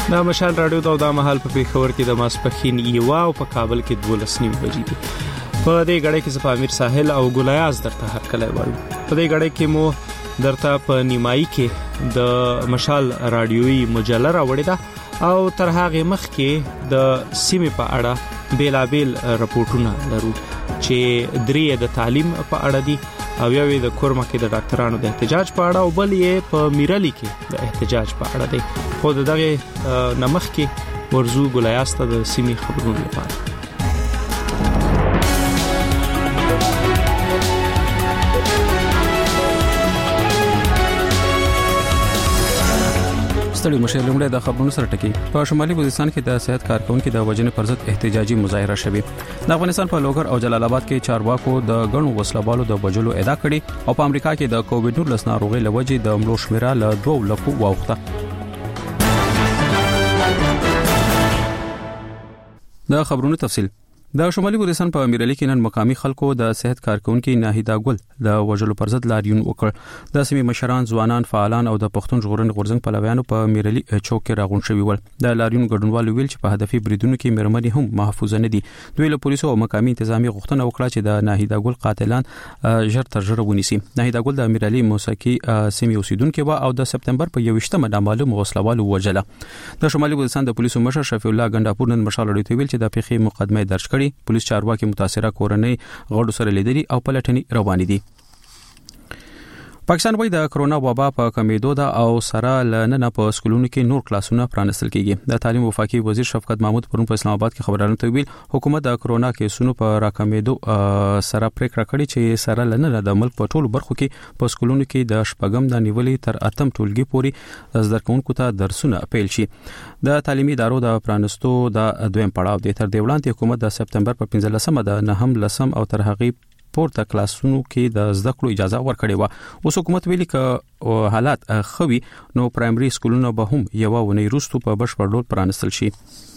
دا مشال رادیو دا مهال په پیښور کې د ماسپښین 1 او په کابل کې 12:30 بجې دي. په دې غړې کې زه امیر ساحل او ګلایاز درته هر کله وایو. په دې غړې کې مو درته په نیمایي کې د مشال رادیوي مجله راوړې ده او تر هغه مخ کې د سیمې په اړه بیلابیل راپورټونه لرو چې درې د تعلیم په اړه دي او یو د کورما کې د ډاکټرانو د احتجاج په اړه او بل یې په میرالي کې د احتجاج په اړه دی. خو دغه نمخ کې ورزو ګلایاز ته د سیمې خبرونه لپاره. ستړي مشر لومړی د خبرونو سره ټکی. په شمالي وزیرستان کې د صحت کارکونکو د وجنې پر ضد احتجاجي مظاهره شوه. د افغانستان په لوګر او جلال آباد کې چارواکو د غنو وسلوالو د وجلو ادعا کړې او په امریکا کې د کووډ-19 ناروغي لوجې د ملو شمیره له 2 لکو واوښته. د خبرونو تفصیل. د شمالي وزیرستان په میرالي کې نن مقامي خلکو د صحت کارکونکو ناهیدا ګل د وجلو پر ضد لاریون وکړ. د سیمې مشران، ځوانان، فعالان او د پښتون ژغورنې غورځنګ پلویانو په میرالي چوک کې راغون شوي ول. د لاریون ګډونوالو ویل چې په هدفي بریدونو کې مرمنې هم محفوظ نه دي. دوی له پولیسو او مقامي انتظامی غوښتنه وکړه چې د ناهیدا ګل قاتلان ژر تر ژره ونیسي. ناهیدا ګل د میرالي موسیقي سیمې اوسیدونکو و او د سپتمبر په 21مه نامعلوم وسلوالو وجله. د شمالي وزیرستان د پولیسو مشر شفیع الله ګنداپور نن مشال اړیته ویل چې د پیښې مقدمه درج کړي. پولیس چارواکي متاثره کورنۍ غړو سره لیدلي او پلټنې روانې دي. پاکستان وایي د کرونا وبا په کمیدو ده او سره لننه په سکولونو کې نور کلاسونه پرانستل کیږي. د تعلیم وفاقي وزیر شفقت محمود پرون په اسلام آباد کې خبرانو ته ویل حکومت د کرونا کیسونو په راکمیدو سره پریکړه کړې چې سره لننه د ملک په ټولو برخو کې په سکولونو کې د شپږم د نیولې تر اتم ټولګي پورې زده کوونکو ته درسونه پیل شي. د تعلیمي ادارو د پرانستو د دویم پړاو د تر دې وړاندې حکومت د سپتمبر په 15مه د نهم لسم او تر هغه پورته کلاسونو کې د زده کړو اجازه ورکړې و. اوس حکومت ویلي ک حالات خوي نو پرایمري سکولونو به هم یو ونې روستو په بشپړ ډول پرانستل شي.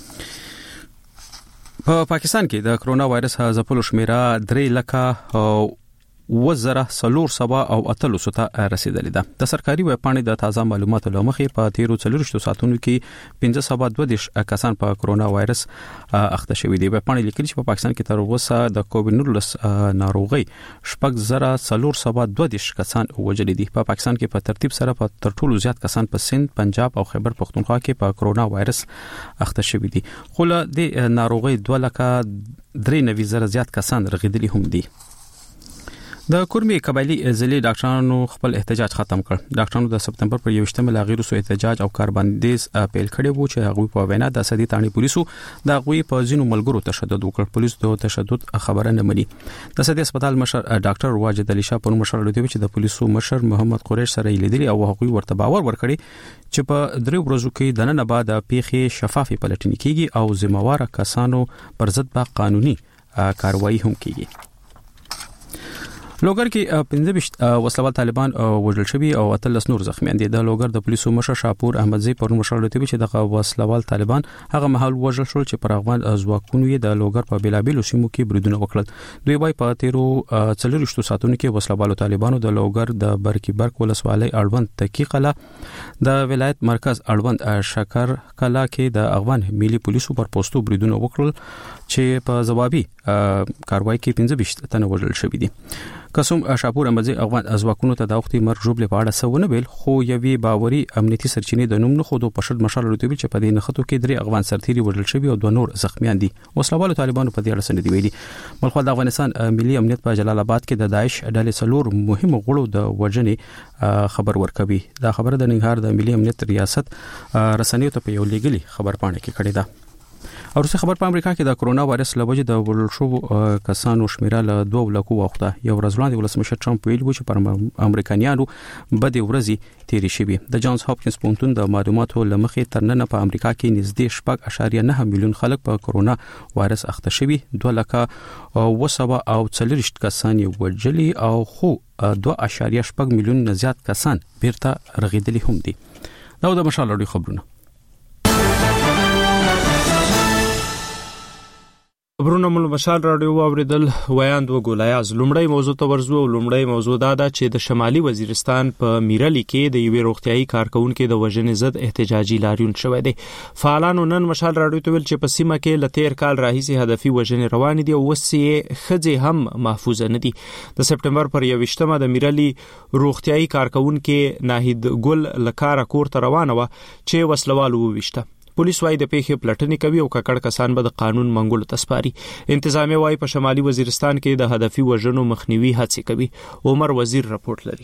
په پاکستان کې د کرونا وایرس ځپلو شمیره 3 لکه وزره سلور سبا او اتلو ستا رسیدلې ده. د سرکاري ویبپاڼې د تازه معلوماتو لمخې په 13 ساعتونو کې 522 کسان په کرونا وایرس اخته شوي دي. ویبپاڼې لیکلي چې په پاکستان کې تر اوسه د کووډ-19 ناروغي 4,422 کسان وژل دي. په پاکستان کې په ترتیب سره په تر ټولو زیات کسان په سند، پنجاب او خیبر پختونخوا کې په کرونا وایرس اخته شوي دي. خو له دې ناروغي 2,93,000 زیات کسان رغیدلي هم دي. د کورمي قبایلی ضلع ډاکټرانو خپل احتجاج ختم کړ. ډاکټرانو د سپتمبر پر 21مه لاغیرو سو احتجاج او کاربندیز پیل کړی وو چې هغه په وینا د سدي تانی پولیسو د غوي په ځینو ملګرو تشدد وکړ. پولیس د تشدد خبره نه مني. د سدي هسپتال مشر ډاکټر واجد علي شاه په مشر لوي چې د پولیسو مشر محمد قریش سره لیدلی او هغه ورته باور ورکړي چې په 3 ورځو کې د نن بعد پیښې شفافي پلټنې کیږي او ذمہوار کسانو پر ضد به قانوني کاروایی هم کیږي. لوګر کې 15 وسلوال طالبان وژل شوي او 13 نور زخمیان دي. د لوګر د پولیسو مشر شاپور احمدزی پر مشر لوي چې د وسلوال طالبان هغه محل وژل شول چې پر افغان ځواکونو یې د لوګر په بیلابیلو سیمو کې بریدونه وکړل. دوی وايي په 13 ساعتونو کې وسلوال طالبانو د لوګر د برکی برک ولسوالۍ اړوند تکی قلا، د ولایت مرکز اړوند شکر کلا کې د افغان ملي پولیسو پر پوسټو بریدونه وکړل چې په جوابي کاروایی کې 15 تنه وژل شوي دي. قسم شاپور احمدزی افغان ازواکونو ته د وختي مرګ جوړ لپاره سونه ویل خو یوي باوري امنیتي سرچینې د نوم نه خودو پښد مشال لوي چې په دې نخټو کې 3 افغان سرتيري وژل شوي او 2 نور زخمیان دي. وسلوال طالبانو په دې اړه سند دی ویلي. ملخوا د افغانستان ملي امنیت په جلال آباد کې د داعش ډلې څلور مهم غړو د وژنې خبر ورکوي. دا خبره د ننګرهار د ملي امنیت ریاست رسنیو ته په یو لیګلي خبر پاڼه کې کړې ده. او روسي خبر په امریکا کې د کرونا وایرس لوجې د ورلشو کسانو شمیره له 2 لکو واخته. یو ورځ وړاندې ولسمشر ټرمپ ویل و چې پر امریکایانو بده ورځي تیری شوي. د جانز هاپکینز پونتون د معلوماتو لمخې تر نن په امریکا کې نږدې 6.9 میلیون خلک په کرونا وایرس اخته شوي. 2 لکه وسبا او 40 کسان یې وژلي او خو 2.8 میلیون زیات کسان بیرته رغیدلي هم دي. دا د مشال لري خبرونه. خبرونه مل مشال رادیو اوریدل ویاند و ګولایاز. لومړی موضوع ته ورځو. لومړی موضوع دا ده چې د شمالي وزیرستان په میرلی کې د یوې روغتيایي کارکونکو د وژنې ضد احتجاجي لاریون شوې ده. فعالانو نن مشال رادیو ته ویل چې په سیمه کې لتیر کال راهیسي هدفي وژنې روان دي او وسې خځې هم محفوظ نه دي. د سپټمبر پر 21مه د میرلی روغتيایي کارکونکو ناهید ګل لکاره کور ته روانه و چې وسلوالو وويشته. پولیس وايي د پیښې پلټنې کوي او ککړ کسان به د قانون منګولو ته سپاري. انتظامیه وايي په شمالي وزیرستان کې د هدفي وژنو مخنیوي هڅې کوي. عمر وزیر راپورټ لري.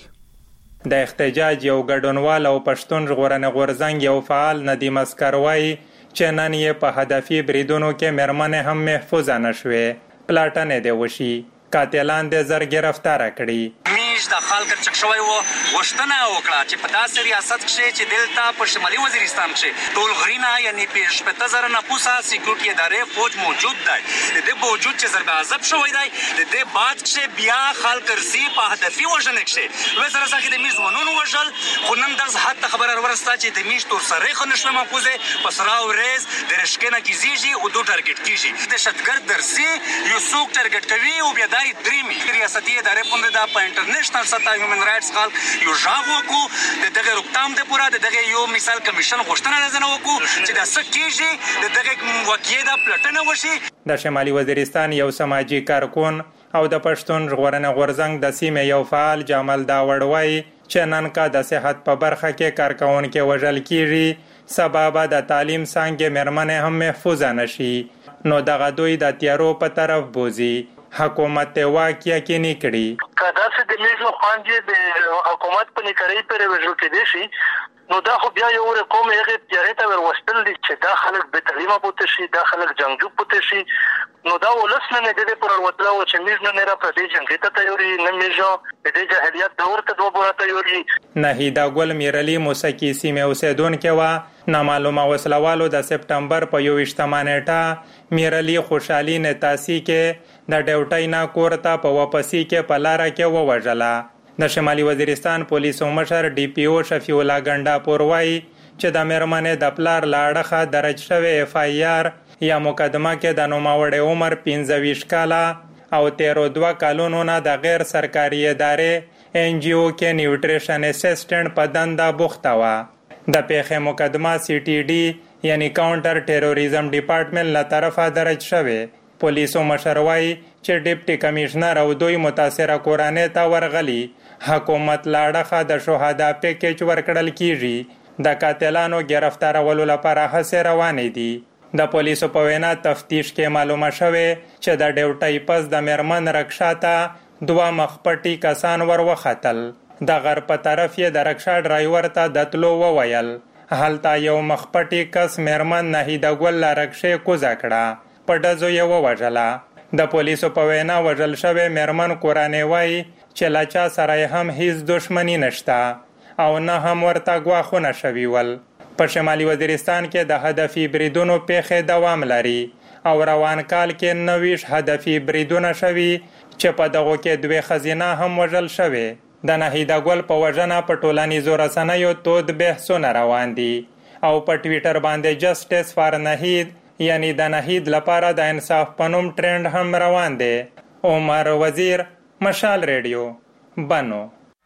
د احتجاج یو ګډونوال او پښتون ژغورنې غورځنګ یو فعال ندیم اسکر وايي چې نن یې په هدفي بریدونو کې مرمنې هم محفوظ نه شوې. پلټنې دی وشي. قاتلان د زر گرفتار کړي. میش د خلک چک شوی وو وشتنه وکړه چې په داسې ریاست کې چې دلته په شمالي وزیرستان کې ټول غرینا یعنی پیش په تزر نه پوسا سکیورټي ادارې فوج موجود دی. د دې باوجود چې ضرب عذاب شوی دی د دې بعد چې بیا خلک رسی په هدفي وژنه کې وزره ځکه د میش ونونو وژل خو نن درس حتی خبر ورسته چې د میش تور سره خو نشو محفوظه پسرا او ریز د رشکنه کې زیږي او دوه ټارګټ کیږي. د شتګر درسي یو څوک ټارګټ کوي او بیا دای دریمي ریاستي ادارې پوند د په انټرنیشنل سطح هیومن رائټس خلک یو ژغ وکړو دغه روکتام د پورا دغه یو مثال کمیشن غوښتنه لازم وکړو چې د سکیږي دغه واقعي د پلټنه وشي. د شمالي وزیرستان یو سماجی کارکون او د پښتون ژغورنې غورځنګ د سیمې یو فعال جامل داوړ وایي چې نن کا د صحت په برخه کې کارکونکو وژل کیږي سبب د تعلیم څنګه مرمنه هم محفوظ نشي. نو دغه دوی د تیارو په طرف بوزي. حکومت ته واقعیا کې نه کړي. کدا چې د میزو خوانجه د حکومت په نکړې پر وژل کې دي شي نو دا خو بیا یو رقم یې تیارې ته وروستل دي چې دا خلک به تعلیمه پوتې شي دا خلک جنگجو پوتې شي نو دا ولسنه نه دې پر ورتلا و چې میز نه را پدې جنگي ته تیوري نه میزو دې جاهلیت دور ته دوه بوله تیوري. نهیدا ګل میرلی موسیقي سیمه اوسیدونکو وا نامعلومه وسلوالو د سپټمبر په 28مه نیټه میرلی خوشحالي نتاسی کې د ډیوټای نا کورته په واپسی کې پلاره کې ووژله. د شمالي وزیرستان پولیسو مشر ډي پی او شفیع الله ګنڈا پوروي چې د مرمنې د پلار لاړه درج شوی اف ای آر یا مقدمه کې د نوموړی عمر 25 کاله او 13 کلونو نه د غیر سرکاري ادارې ان جی او کې نیوټریشن اسسټنټ په دنده بوخته و. د پیښې مقدمه سی ټی ډي یعنی کاونټر ټیروریزم ډپارټمنټ له طرفه درج شوی. پولیسو مشر وايي چې ډیپټي کمشنر او دوی متاثره کورانه ته ورغلي. حکومت لاړه د شهدا پیکیج ورکړل کیږي. د قاتلانو گرفتارولو لپاره هڅې روانې دي. د پولیسو په وینا تفتیش کې معلومه شوه چې د ډیوټي پس د مرمن رکشاته دوه مخپټي کسان وروختل. د غر په طرف یې د رکشا ډرایور ته د تلو وویل. هلته یو مخپټي کس مرمن نهیدا ګل رکشې کوزا کړه. په ډزو یې ووژله. د پولیسو په وینا وژل شوی مرمن کورانه وایي چې لا چا سره هم هیڅ دښمنی نشته او نه هم ورته غواخونه شوی ول. په شمالي وزیرستان کې د هدفي بریدونو پیښې دوام لري او روان کال کې 90 هدفي بریدونه شوي چې په دغه کې دوه خزینه هم وژل شوی. د نهیدا ګل په وژنه په ټولنیزو رسنیو تود بحثونه روان دي او په ټوئیټر باندې جسټس فار نهید یعنی د نهید لپاره د انصاف پنوم ټرند هم روان دی. عمر وزیر مشال ریډیو بنو.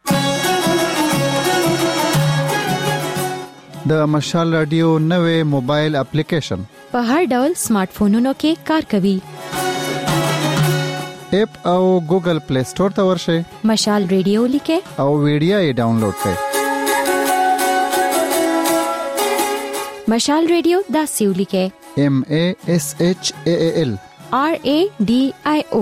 د مشال رادیو نوې موبایل اپلیکیشن په هر ډول سمارټ فونونو کې کار کوي. اپ او ګوګل پلی سٹور ته ورشئ. مشال ریډیو لیکه او ویډیو یې ډاونلوډ کړئ. مشال ریډیو دا سیو لیکه MASHAAL RADIO.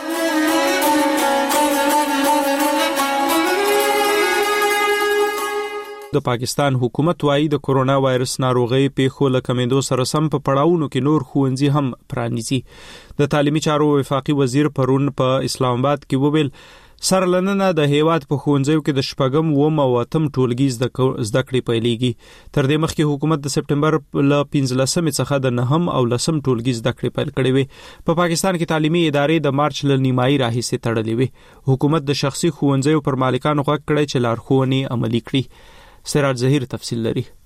د پاکستان حکومت وايي د کورونا وایرس ناروغي پیښو له کمیدو سره سم په پړاوونو کې نور ښوونځي هم پرانیزي. د تعلیمي چارو وفاقي وزیر پرون په اسلام آباد کې وویل سرلننه د هیواد په ښوونځیو کې د شپږم و او اتم ټولګي زده کړې پیلېږي. تر دې مخکې حکومت د سپټمبر له 15 څخه د 9 او 10 ټولګي زده کړې پیل کړې وي. په پاکستان کې تعلیمي ادارې د مارچ له نیمایي راهیسې تړلې وي. حکومت د شخصي ښوونځیو پر مالکانو غږ کړی چې لارښوونې عملي کړي. سراج ظهیر تفصیل لري.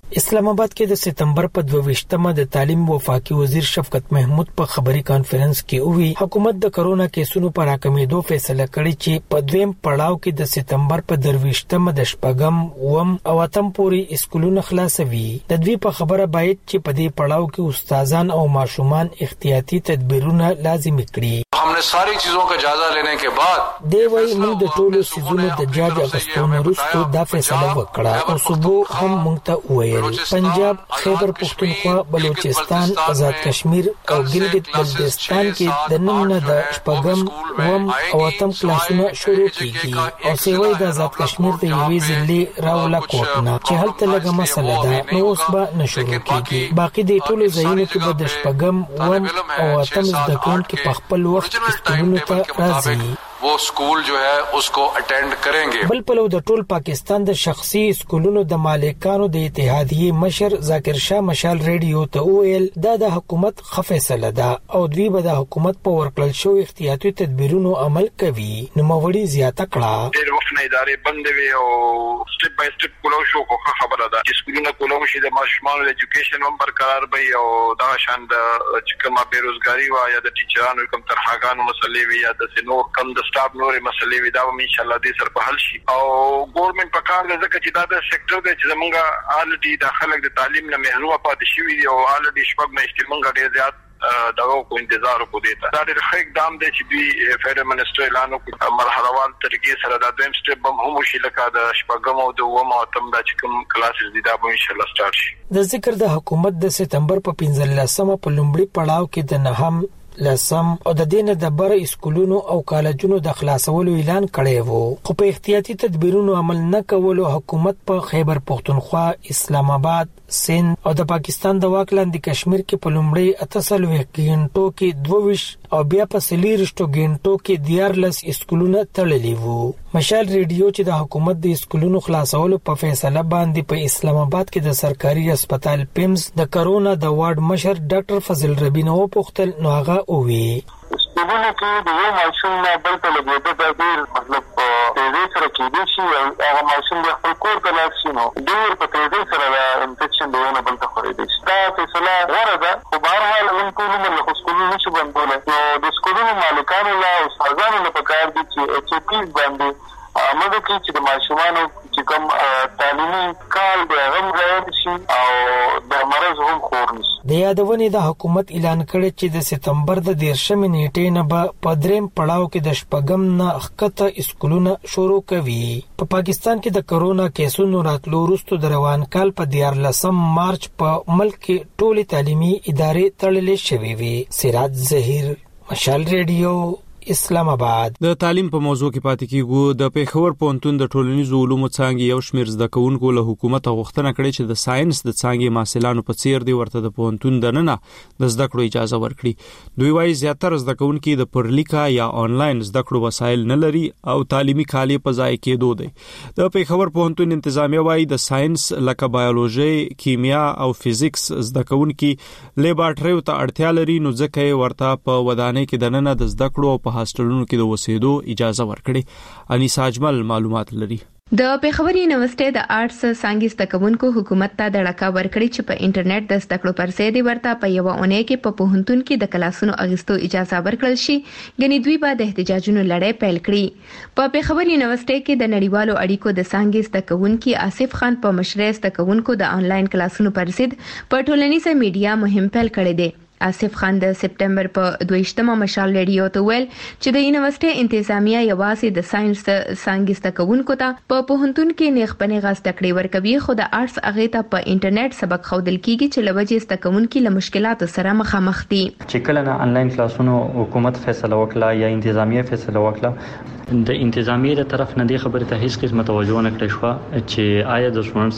اسلام آباد کې د سپتمبر په 22مه د تعلیم وفاقي وزیر شفقت محمود په خبري کانفرنس کې وی حکومت د کرونا کیسونو پر راکمېدو فیصله کړې چې په دویم پړاو کې د سپتمبر په 22مه د شپږم وم او اتم پورې اسکولونه خلاصوي. د دوی په خبره باید چې په دې پړاو کې استادان او ماشومان احتیاطي تدبیرونه لازمي کړي. हमने सारी चीजों का जायजा लेने के बाद دی وی موږ د ټولو سيزونو د جاج اغستون وروسته دا فیصله وکړه او صبح هم موږ ته وویل پنجاب، خیبر پختونخوا، بلوچستان، آزاد کشمیر او ګلګت بلتستان کې د نن نه د شپږم وم او اتم کلاسونه شروع کیږي او سیوی د آزاد کشمیر د یوې ضلع راولا کوټنا چې هلته لږه مسله ده نو اوس به نشروع کیږي. باقي د ټولو ځایونو کې به د شپږم وم او اتم زده کوونکي په خپل وخت اسکولونو ته راځي. वो स्कूल जो है उसको अटेंड करेंगे. بل پلو د ټول پاکستان د شخصي اسکولونو د مالکانو د اتحادیې مشر ذاکر شاه مشال ریډیو ته ویل دا د حکومت فیصله ده او دوی به د حکومت په ورکړل شو احتیاطي تدبیرونو عمل کوي. نو موري زیاته کړه ډېر وخت نه ادارې بند وي او سټپ بای سټپ کولو شو خو خبره ده چې اسکولونه کولو شي د ماشومانو د ایجوکیشن هم برقرار وي او دا شان د چکما بیروزګاری وا یا د ټیچرانو کوم ترهاګانو مسلې وي یا د سينور کم د سټاف نورې مسلې وي دا هم ان شاء الله دې سره په حل شي او ګورنمنت په کار ده ځکه چې دا د سېکټر دی چې زمونږه الډي د خلک د تعلیم نه محروم پاتې شوي دي او الډي شپږ میاشتې مونږ ډېر زیات دغه کو انتظار وکړو. دا ډېر ښه اقدام دی چې دوی فدرال منسټر اعلان وکړ مرحله وال طریقې سره دا دویم سټپ هم شي لکه د شپږم او د اووم او اتم د کوم کلاسز دي دا به ان شاء الله سٹارټ شي. د ذکر د حکومت د سپتمبر په 15مه په لومړي پړاو کې د نهم لسم او د دینه د بر اسکولونو او کالجونو د خلاصولو اعلان کړی وو خو په احتیاطي تدبیرونو عمل نه کولو حکومت په خیبر پختونخوا، اسلام آباد، سند او د پاکستان د واک لاندې کشمیر کې په لومړی 88 غنټو کې 22 او بیا په 40 غنټو کې 14 اسکولونه تړلي وو. مشال ریډیو چې د حکومت د اسکولونو خلاصولو په فیصله باندې په اسلام آباد کې د سرکاري هسپتال پیمز د کرونا د وارډ مشر ډاکټر فضل ربینو پختل نو هغه اووي اسکولونو کې د یو ماشوم نه بل ته لګېده دا ډېر مطلب تیزۍ سره کېدی شي او هغه ماشوم د خپل کور ته لاړ شي نو ډېر په تیزۍ سره دا انفیکشن د یو نه بل ته خورېدی شي. دا فیصله غوره ده خو بهرحال موږ ټول عمر له اسکولونو نشو بندولی نو د اسکولونو مالکانو له استادانو نه پکار دي چې HAPs باندې عمل وکړي چې د ماشومانو چې کوم تعلیمي کال د هغه ځای شي او د مرض هم خور نشي. د یادونې د حکومت اعلان کړی چې د سپتمبر د 13مې نیټې نه به په دریم پړاو کې د شپږم نه ښکته اسکولونه شروع کوي. په پاکستان کې د کرونا کیسونو راتلو وروسته د روان کال په 14 مارچ په ملک کې ټولې تعلیمي ادارې تړلې شوې وي. سراج ظهیر، مشال ریډیو، اسلام آباد. د تعلیم په موضوع کې پاتې کیږو. د پیښور پوهنتون د ټولنیزو علومو څانګې یو شمېر زده کوونکو له حکومت غوښتنه کړې چې د ساينس د څانګې محصلانو په څیر دی ورته د پوهنتون دننه د زده کړو اجازه ورکړي. دوی وايي زیاتره زده کوونکي د پرلیکا یا آنلاین زده کړو وسایل نه لري او تعلیمي کال په ځای کېدو دی. د پیښور پوهنتون انتظامیه وايي د ساينس لکه بایولوژي، کیمیا او فزیکس زده کوونکي لیبارټریو ته اړتیا لري نو ځکه ورته په ودانۍ کې دننه د زده کړو په هاستلونو کې د وسیدو اجازه ورکړي. انیس اجمل معلومات لري. د پیښور یونیورسيټي د آرټس څانګې زده کوونکو حکومت ته د ډاکا ورکړي چې په انټرنیټ د زده کړو پر ځای دی ورته په یو اونۍ کې په پوهنتون کې د کلاسونو اغستو اجازه ورکړل شي. غني دوی به د احتجاجونو لړۍ پیل کړي. په پیښور یونیورسيټي کې د نړیوالو اړیکو د څانګې زده کوونکو آصف خان په مشرۍ زده کوونکو د انلاین کلاسونو پر ضد په ټولنیزه میډیا مهم پیل کړی دی. آصف خان د سپتمبر په 22مه مشال ریډیو ته ویل چې د یونیورسيټي انتظامیه یوازې د ساينس څانګې زده کوونکو ته په پوهنتون کې نیغ پنیغه زده کړې ورکوي خو د آرټس هغه ته په انټرنیټ سبق ښودل کیږي چې لوجه زده کوونکو له مشکلاتو سره مخامخ دي. چې کله نه انلاین کلاسونو حکومت فیصله وکړه یا انتظامیه فیصله وکړه د انتظامیه تر طرف نه دی خبره ته هیڅ قسمه توجه نه کړې شو چې آیا د سټوډنټ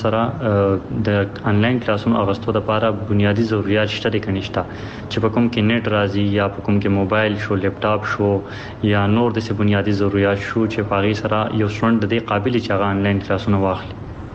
سره د انلاین کلاسونو اغستو لپاره بنیادی ضرورت شته دي کنيشته چې په کوم کې نت راځي یا په کوم کې موبایل شو، لیپټاپ شو یا نور د څه بنیادی ضرورت شو چې پاغي سره یو سټوډنټ د دې قابلیت چې هغه انلاین کلاسونه واخلي.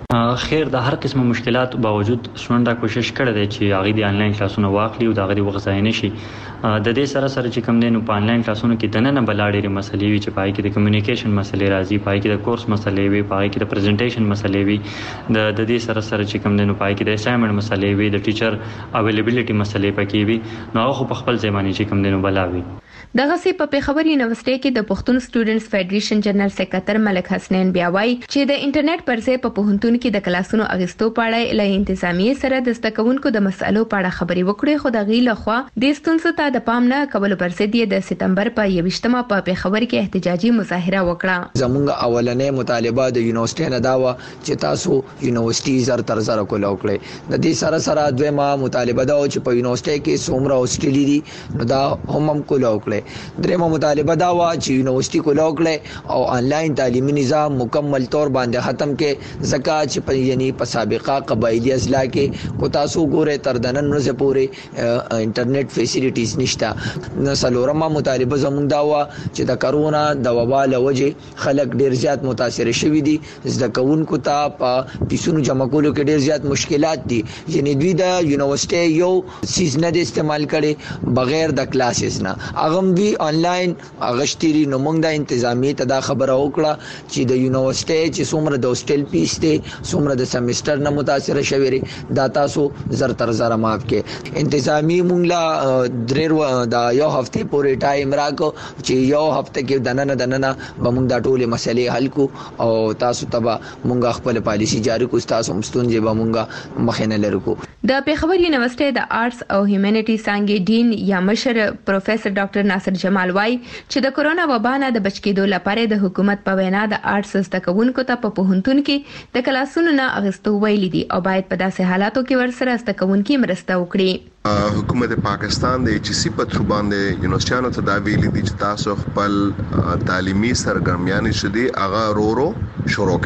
خیر د هر قسم مشکلات باوجود سټوډنټ دا کوشش کړی دی چې هغه د انلاین کلاسونو واخلي او دا غوړي وغځای نشي. د دې سره سره چې کوم دینو په انلاین کلاسونو کې دنه بلاړې مسلې وي چې پای کې د کمیونیکیشن مسلې راځي، پای کې د کورس مسلې وي، پای کې د پریزنټیشن مسلې وي، د دې سره سره چې کوم دینو پای کې د اسایمنټ مسلې وي، د ټیچر اویلیبিলিټي مسلې پکې وي، نو هغه په خپل ځای باندې چې کوم دینو بلاوي. دغه سي په پیښور یونیورسيټي کې د پښتون سټوډنټس فیډریشن جنرال سیکریټر ملک حسنین بیا وایي چې د انټرنیټ پر ځای په پوهنتون کې د کلاسونو اغستو پاړه له انتظامیه سره د ستکونکو د مسالو پاړه خبري وکړي، خو د غي لخوا د ستونزو ته د پام نه کول پر ضد د سپتمبر په 28مه په پیښور کې احتجاجي مظاهره وکړه. زمونږ اولنې مطالبه د یونیورسيټي نه دا و چې تاسو یونیورسيټي زر تر زر کول وکړي. د دې سره سره دویمه مطالبه دا و چې په یونیورسيټي کې څومره هوسټلي دي نو دا هم کول وکړي. درېمه مطالبه دا و چې یونیورسيټي کول وکړي او انلاین تعلیمي نظام مکمل طور باندې ختم کې، ځکه چې په یعنی په سابقه قبایلی اضلاع کې کو تاسو ګوره تر دنن ورځې پورې انټرنیټ فیسیلیټیز نشته. څلورمه مطالبه زموږ دا و چې د کرونا د وبا له وجې خلک ډیر زیات متاثر شوي دي، زده کوونکو ته په پیسونو جمع کولو کې ډیر زیات مشکلات دي. یعنی دوی د یونیورسيټي یو سیز نه استعمال کړي بغیر د کلاسز نه، هغه دوی آنلاین اغشتيري. نو موږ د انتظامی ته دا خبره وکړه چې د یونیورسيټي چې څومره د هوسټل پیس ته څومره د سیمستر نه متاثر شوي دا تاسو زر تر زر معاف کې. انتظامی موږ لا دریر د یو هفته پورې ټایم راکو چې یو هفته کې دننه به موږ دا ټولې مسلې حل کو او تاسو ته موږ خپل پالیسی جاری کو، تاسو مستونځ به موږ مخینه لرو. د پیښور یونیورسيټي د آرټس او هیومانټي څانګې ډین یا مشر پروفیسور ډاکټر ناصر جمال وايي چې د کورونا وبا نه د بچ کېدو لپاره د حکومت په وینا د آرټس زده کوونکو ته په پوهنتون کې د کلاسونو نه اغستو ویلي دي او باید په داسې حالاتو کې ورسره زده کوونکي مرسته وکړي. حکومت پاکستان د HC په تر باندې یونیورسيټانو ته دا ویلي دي چې تاسو خپل تعلیمي سرګرمیانې شدي هغه رورو شروع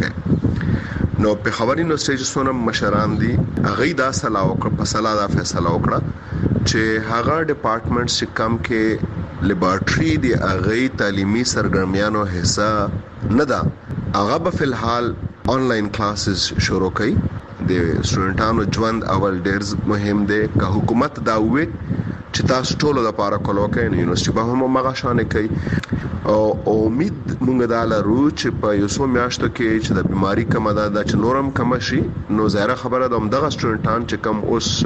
کړئ. نو په خبري یونیورسيټي سونه مشران دي هغه دا صلاح وکړه، په صلاح دا فیصله وکړه چې هغه ډپارټمنټ چې کم کې لیبارټري دی هغه تعلیمي سرګرمیانو حصہ نه ده، هغه په فلحال آنلاین کلاسز شروع کړي. د سټوډنټانو ژوند اول ډیر مهم دی. که حکومت دا وي چې تاسو ټول د پاره کولو کوي نو یونیورسيټي به هم مغه شانه کوي او امید مونږ دا لرو چې په یو څو میاشتو کې چې د بیماری کمه ده چې نورم کم شي نو ظاهره خبره ده دغه سټوډنټان چې کم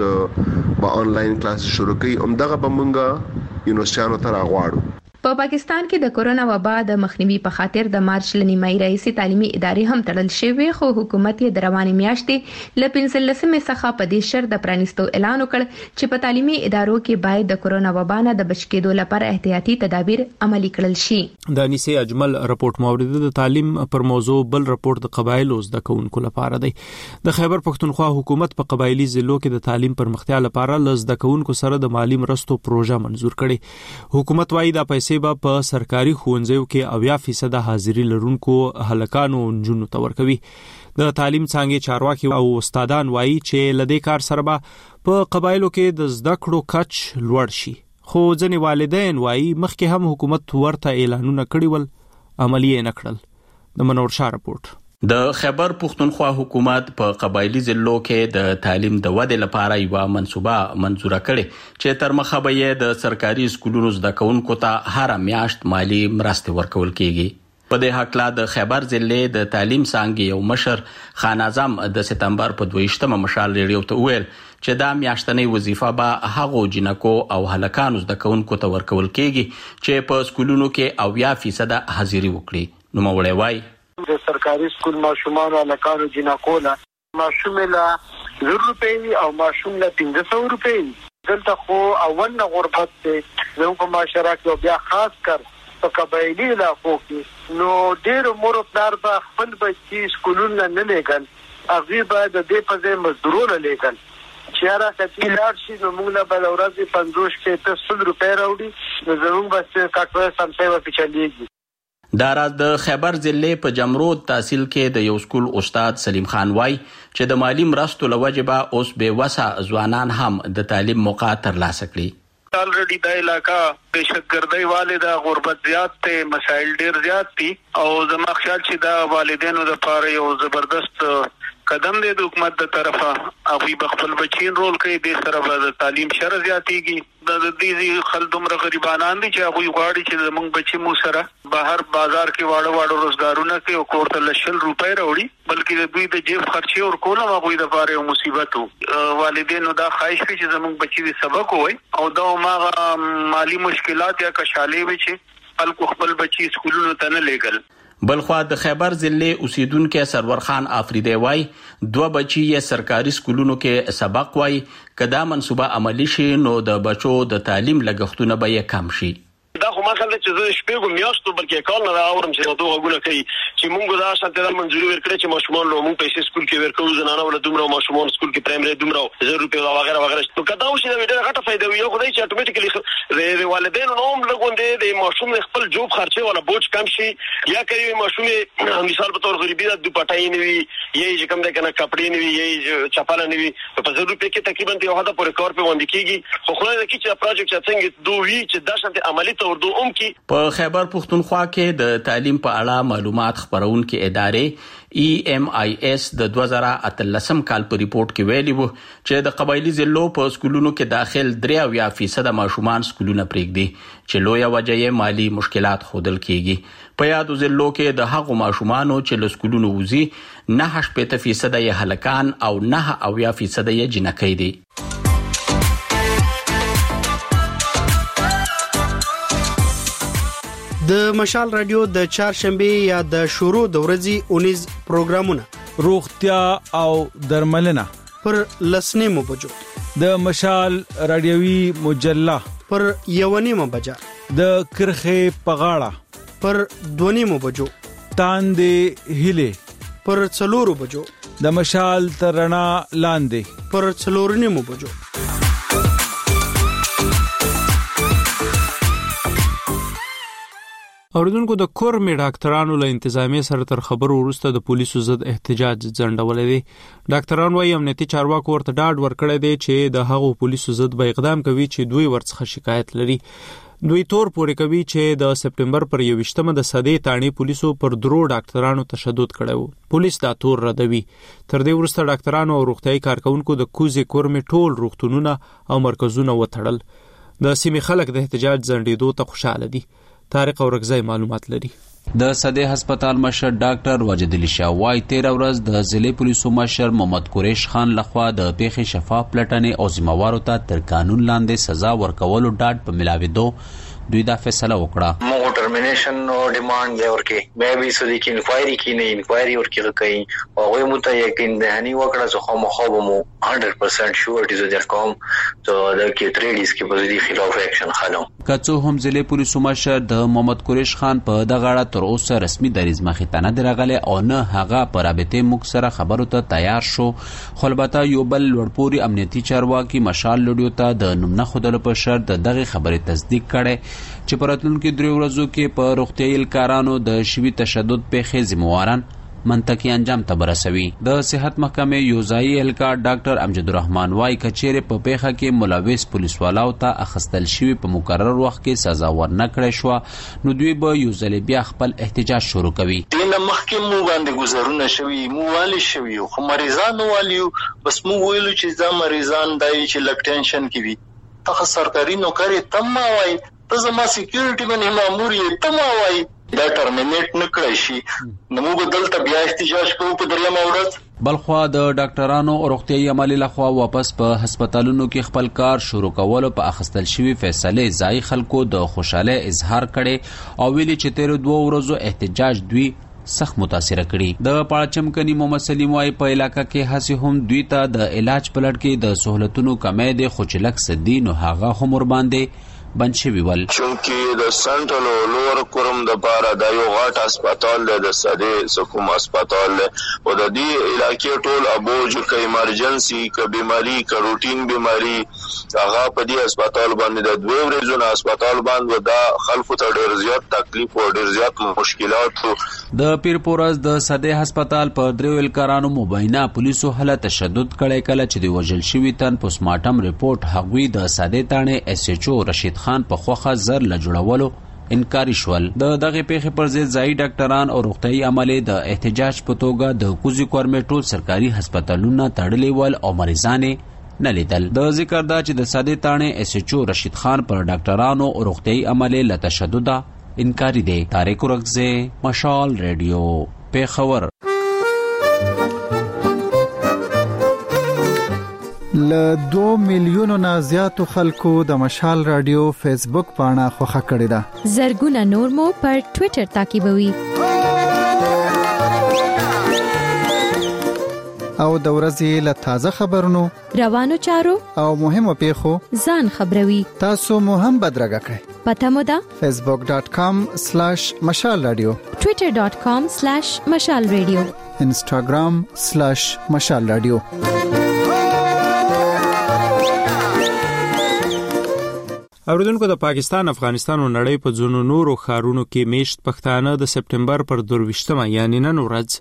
اوس په آنلاین کلاس شروع کوي دغه به مونږ یونیورسيټانو ته راغواړو. په پاکستان کې د کورونا وبا د مخنیوي په خاطر د مارچ لنیمای رئیس تعلیمي ادارې هم تړل شوی، خو حکومت یې د رواني میاشتې ل 15 څخه په دې شر د پرانیستو اعلان وکړ چې په تعلیمي ادارو کې باید د کورونا وبا نه د بچ کېدو لپاره احتیاطي تدابیر عملي کړل شي. د انیسه اجمل رپورت مورد د تعلیم پر موضوع بل رپورت د قبایلو زده کوونکو لپاره دی. د خیبر پښتونخوا حکومت په قبایلی ضلعو کې د تعلیم پرمختیا لپاره لزده کوونکو سره د مالی مرستو پروژه منزور کړي. حکومت وايي دا پیسې په سرکاري ښوونځیو کې 80% حاضری لرونکو هلکانو جنونو ته ورکوي. د تعلیم څنګه چارواکي او استادان وایي چې لدې کار سره به په قبایلو کې د زده کړو کچ لوړ شي، خو ځینې والدین وایي مخکې هم حکومت ورته اعلانونه کړي ول عملی نه کړل. د منور شاه رپورت. د خیبر پښتونخوا حکومت په قبایلی ضلعو کې د تعلیم د ودې لپاره یو منصوبه منزوره کړې چې تر مخه به یې د سرکاري سکولونو زده کوونکو ته هر میاشت مالی مرستې ورکول کیږي. په دې حق لا د خیبر ضلع د تعلیم څنګه یو مشر خان اعظم د سپتمبر په 22مه مشال ریډیو ته ویل چې دا میاشتنۍ وظیفه به هغه جنکو او هلکانو زده کوونکو ته ورکول کیږي چې په سکولونو کې 80% حاضری وکړي. نو مولوی وای د سرکاري سکول ماشومان او لکانو جنکو لا ماشوم لا 100 روپۍ او ماشوم لا 500 روپۍ. دلته خو اول غربت ته زموږ په معاشره کې بیا خاص کر په قبایلی علاقو کې نو ډېر مور پلار به خپل بچي سکولونه نه لګل، هغه به د دې په ځای مزدورونه لګل چې را کتي لار شي نو موږ له بل ورځې 50 کې 100 روپۍ راوړي نو زموږ بس کټوي سمسي و پیچلېږي. دا راز د خیبر ضلع په جمرود تحصیل کې د یو سکول استاد سلیم خان وای چې د مالی مرستو لوجبه اوس به وسه ځوانان هم د تعلیم موقع ترلاسه کړي. الریډي د علاقہ پېشګردۍ والده غربت زیات ته مسائل ډیر زیات دي او زما خیال چې دا والدینو لپاره یو زبردست قدم دی د حکومت د طرفه هغوی به خپل بچین رول کوي د سره به د تعلیم شر زیاتېږي د دې خلک دومره غریبانان دي چې هغوی غواړي چې زموږ بچي مو سره بهر بازار کې واړه روزګارونه کوي او کور ته ل 100 روپۍ راوړي بلکې د دوی د جیب خرچې ورکول هم هغوی دپاره یو مصیبت و. والدینو دا خواهش کوي چې زموږ بچي د سبق ووایي او دا هماغه مالي مشکلات یا کشالې وي چې خلکو خپل بچي سکولونو ته نه لیږل. بلخوا د خیبر ضلع اوسیدونکو سرور خان آفریدی وای 2 بچي یې سرکاري سکولونو کې سبق وای کدا منصوبه عملی شي نو د بچو د تعلیم لګښتونه به یې کم شي. دا خو ما خلک چې زه شپږ میاشتو بلکې کال نه اورم چې دوه غوونه کوي چې مونږ دا شانته د منځوري ورکړي چې ماشومان له مونږ پیسې سکول کې ورکوو زنانه ول دومره ماشومان سکول کې پرایمري دومره 1000 روپۍ او وغیرہ وغیرہ نو کدا وشي دا ډېره غټه فائدہ وي خو دای چې اتوماتیکلی د والدینو نوم لګوندې د ماشوم خپل جوب خرچه ولا بوج کم شي یا کوي ماشوم مثال په تور غریبي د دوپټای نه وي یی چې کوم د کنه کپڑے نه وي یی چپل نه وي په 1000 روپۍ کې تقریبا یو هدا پورې کار په وند کیږي خو خو دا چې پروژیکټ څنګه دوی چې دا شانته عملی تور دوه په خیبر پختونخوا کې د تعلیم په اړه معلومات خبرونکو ادارې EMIS د 2013 کال په ریپورت کې ویلي وو چې د قبایلی ضلعو په سکولونو کې داخل 3% ماشومان سکولونه پرېږدي چې لویه وجه یې مالی مشکلات ښودل کیږي. په یادو ضلعو کې د هغو ماشومانو چې له سکولونو وځي 9% یې هلکان او 9% یې جنکۍ دي. د مشال رادیو د چهارشنبه یا د شروع د ورځې 19 پروګرامونه روغتیا او درملنه پر لسنیمو بجو د مشال رادیوي مجله پر یونیمو بجا د کرخه پغاړه پر دونیمو بجو تاندې هله پر څلورو بجو د مشال ترنا لاندې پر څلورنیمو بجو. اوریدونکو د کورمې ډاکټرانو له انتظامی سره تر خبرو وروسته د پولیسو ضد احتجاج ځنډولې دي. ډاکټران وايي امنیتي چارواکو ورته ډاډ ورکړی دی چې د هغو پولیسو ضد به اقدام کوي چې دوی ورڅخه شکایت لري. دوی تور پورې کوي چې د سپټمبر پر 21مه د صدې تانی پولیسو پر 3 ډاکټرانو تشدد کړو. پولیس دا تور ردوي. تر دې وروسته ډاکټرانو او روغتيایي کارکونکو د کوزي کورمې ټول روغتونونه او مرکزونه وتړل. د سیمې خلک د احتجاج ځنډېدو ته خوشاله دي. طارق اورګزی معلومات لري. د صدې هسپتال مشر ډاکټر واجد علي شاه وايي 13 ورځ د ضلع پولیسو مشر محمد قریش خان لخوا د پیښې شفاف پلټنې او ذمہوارو ته تر قانون لاندې سزا ورکولو ډاډ په ملاوېدو دوی دا فیصله وکړه. مو ټرمینیشن او ډیماند دی ورکه مې به سودی کې انکوایری کې نه انکوایری ورکه کوي او هغه مو ته یقین دهني وکړه چې خو مخابه مو 100% شورټی زو در کوم ته د کې 3 ډیز کې په دې خلاف اکشن خلو. کڅو هم ضلع پولیسو مشر د محمد قریش خان په دغه اړه تر اوسه رسمي دریز مخې ته نه درغله او نه هغه پر رابطه موږ سره خبرو ته تیار شو. خو البته یو بل لوړپوري امنیتي چارواکي مشال لډیو ته د نوم نه خودلو په شرط دغه خبره تصدیق کړي چې پراتلونکو 3 ورځو کې په روغتیایي کارانو د شوي تشدد پیښې ذمہواران منطقي انجام ته برسوي. د صحت محکمې یوزایي اهلکار ډاکټر امجد الرحمن وايي کچېره په پیښه کې ملوث پولیسوالو ته اخستل شوی په مقرر وخت کې سزا ورنه کړې شو نو دوی به یو ځل بیا خپل احتجاج شروع کوي. دینه مخکې مو باندې گزارونه شوی مو والی شوی خو مریضانو والیو بس مو ویلو چې دا مریضان دای چې لک ټینشن کې وي ته سرکاري نوکری تم وای ته زما سکیورټي باندې مامور یې تم وای دا ټرمینیټ نکړی شي نو موږ دلته بیا احتجاج کوو په دریم ورځ. بلخوا د ډاکټرانو او روغتيایي عملي لخوا واپس په هسپتالونو کې خپل کار شروع کولو په اخستل شوی فیصله ځای خلکو د خوشاله اظهار کړي او ویلي چې تیر 2 ورځو احتجاج دوی سخت متاثر کړي. د پاړچم کني محمد سلیم وايي په علاقې کې هسي هم دوی ته د علاج پلټ کې د سہولتونو کمی دي خو چې لک سدي نو هغه هم ور باندې بنشوي ول چونکه د سنټرل او لوور کورم د بارا د یو غاټ هسپتال د صدې سکوم هسپتال او د دې علاقې ټول ابوج کې ایمرجنسي ک بیماری ک روټین بیماری هغه په دې هسپتال باندې د 2 ورځې هسپتال باندې د خلکو ته ډېر زیات تکلیف او ډېر زیات مشکلات. د پیرپورز د صدې هسپتال په دریو الکارانو مبینه پولیسو هله تشدد کړي کله چې د وژل شوی تن پوسټمارټم ریپورت هغوی د صدې تانه اس ایچ او رشید خان په خوخه زر ل جوړولو انکاري شول. دغه پیښې پر ضد ځایي ډاکټران او روغتیايي عملې د احتجاج په توګه د کوزي کورمې ټول سرکاري هسپتالونه تړلي ول او مریضان نه لیدل. د ذکر دا چې د ساده تانه اس ایچ او رشید خان پر ډاکټرانو او روغتیايي عملې له تشدد انکاري دی. طارق ورغزه، مشال ریډیو، پیښور. ل 2 میلیونو نه زیاتو خلکو د مشال رادیو فیسبوک پاڼه خوښه کړې ده. زرګونه نور مو پر ټوئیټر تعقیبوي. او د ورځې له تازه خبرونو، روانو چارو او مهمو پیښو ځان خبروي. تاسو مو هم بدرګه کړئ. پته مو ده facebook.com/mashalradio، twitter.com/mashalradio، instagram/mashalradio. اوریدونکو، د پاکستان، افغانستان او نړۍ په ځینو نورو ښارونو کې میشت پښتانه د سپټمبر پر 22 یعنی نن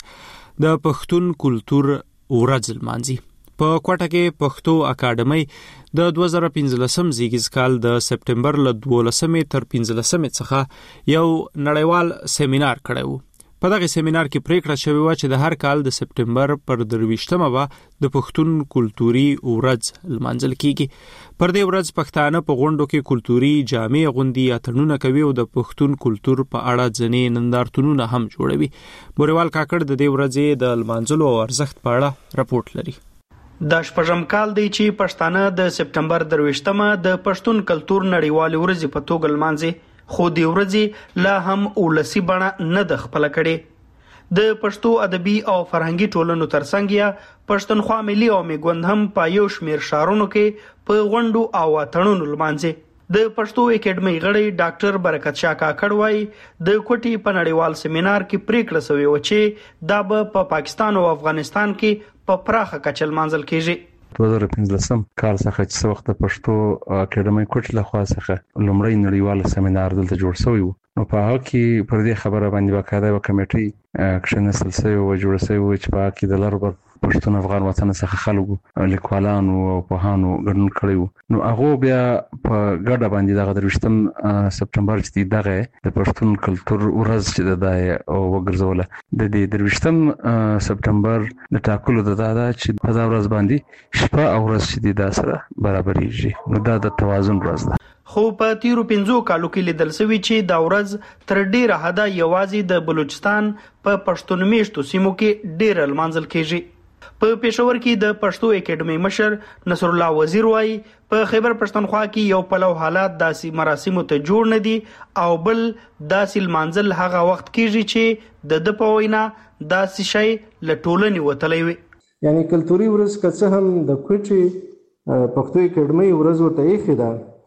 ورځ د پښتون کلچر ورځ لمانځي. په کوټه کې پښتو اکاډمي د 2015 زیږیز کال د سپټمبر له 12 تر 15 څخه یو نړیوال سیمینار کړی و. په دغه سیمینار کې پریکړه شوې و چې د هر کال د سپټمبر پر 23 به د پښتون کلتوري ورځ لمانځل کیږي. پر دې ورځ پښتانه په غونډو کې کلتوري جامې غوندي اتڼونه کوي او د پښتون کلتور په اړه ځنې نندارتونونه هم جوړوي. بوريوال کاکړ د دې ورځې د لمانځلو او ارزښت په اړه راپورټ لري. د شپږم کال دی چې پښتانه د سپټمبر 23 د پښتون کلتور نړیوال ورځ په توګه لمانځي، خو د ورځې لا هم ولسی بڼه نه د خپل کړي. د پښتو ادبي او فرهنګي ټولنو ترڅنګ یا پښتونخوا ملي او میګوند هم په یو شمیر شارونو کې په غونډو او اتڼونو لمانځي. د پښتو اکیډمي غړي ډاکټر برکت شاه کاکړ وايي د کوټي په نړیوال سیمینار کې پریکړه شوې و چې دا په پاکستان او افغانستان کې په پراخه کچه لمانځل کیږي. 2015 کال څخه چې وخت پښتو اکیډمي کوټ له خوا څخه لومړی نړیوال سیمینار دلته جوړ شوی و. نو په هغه کې پر دې خبره باندې باقاعده یو کمیټي کښنسل شوی او جوړ شوی و چې په هغه کې د لربر پښتون افغان وطن څخه خلکو لیکوالانو او پوهانو ګډون کړی و. نو هغه بیا په ګډه باندې دغه 23 سپټمبر چې دغه د پښتون کلچر ورځ چې د او وګرځوله د دې 23 سپټمبر د ټاکلو د دادا چې په دا ورځ باندې شپه او ورځ چې د سره برابرېږي. نو دا د توازن ورځ ده. خو په تیرو 5 کالو کې لیدل شوی چې دا ورځ تر ډیره حدا یوازې د بلوچستان په پښتون میشتو سیمو کې ډیر لمانځل کیږي. په پېښور کې د پښتو اکیډمي مشر نصر الله وزیر وايي په خیبر پښتونخوا کې یو پلو حالات داسې مراسمو ته جوړ نه دي او بل داسې لمانځل هغه وخت کیږي چې د په وینا داسې شی لټولنی وتلی وي. یعنی کلتوري ورځ که هم د کوټي پښتو اکیډمي ورځ ورته یې خدا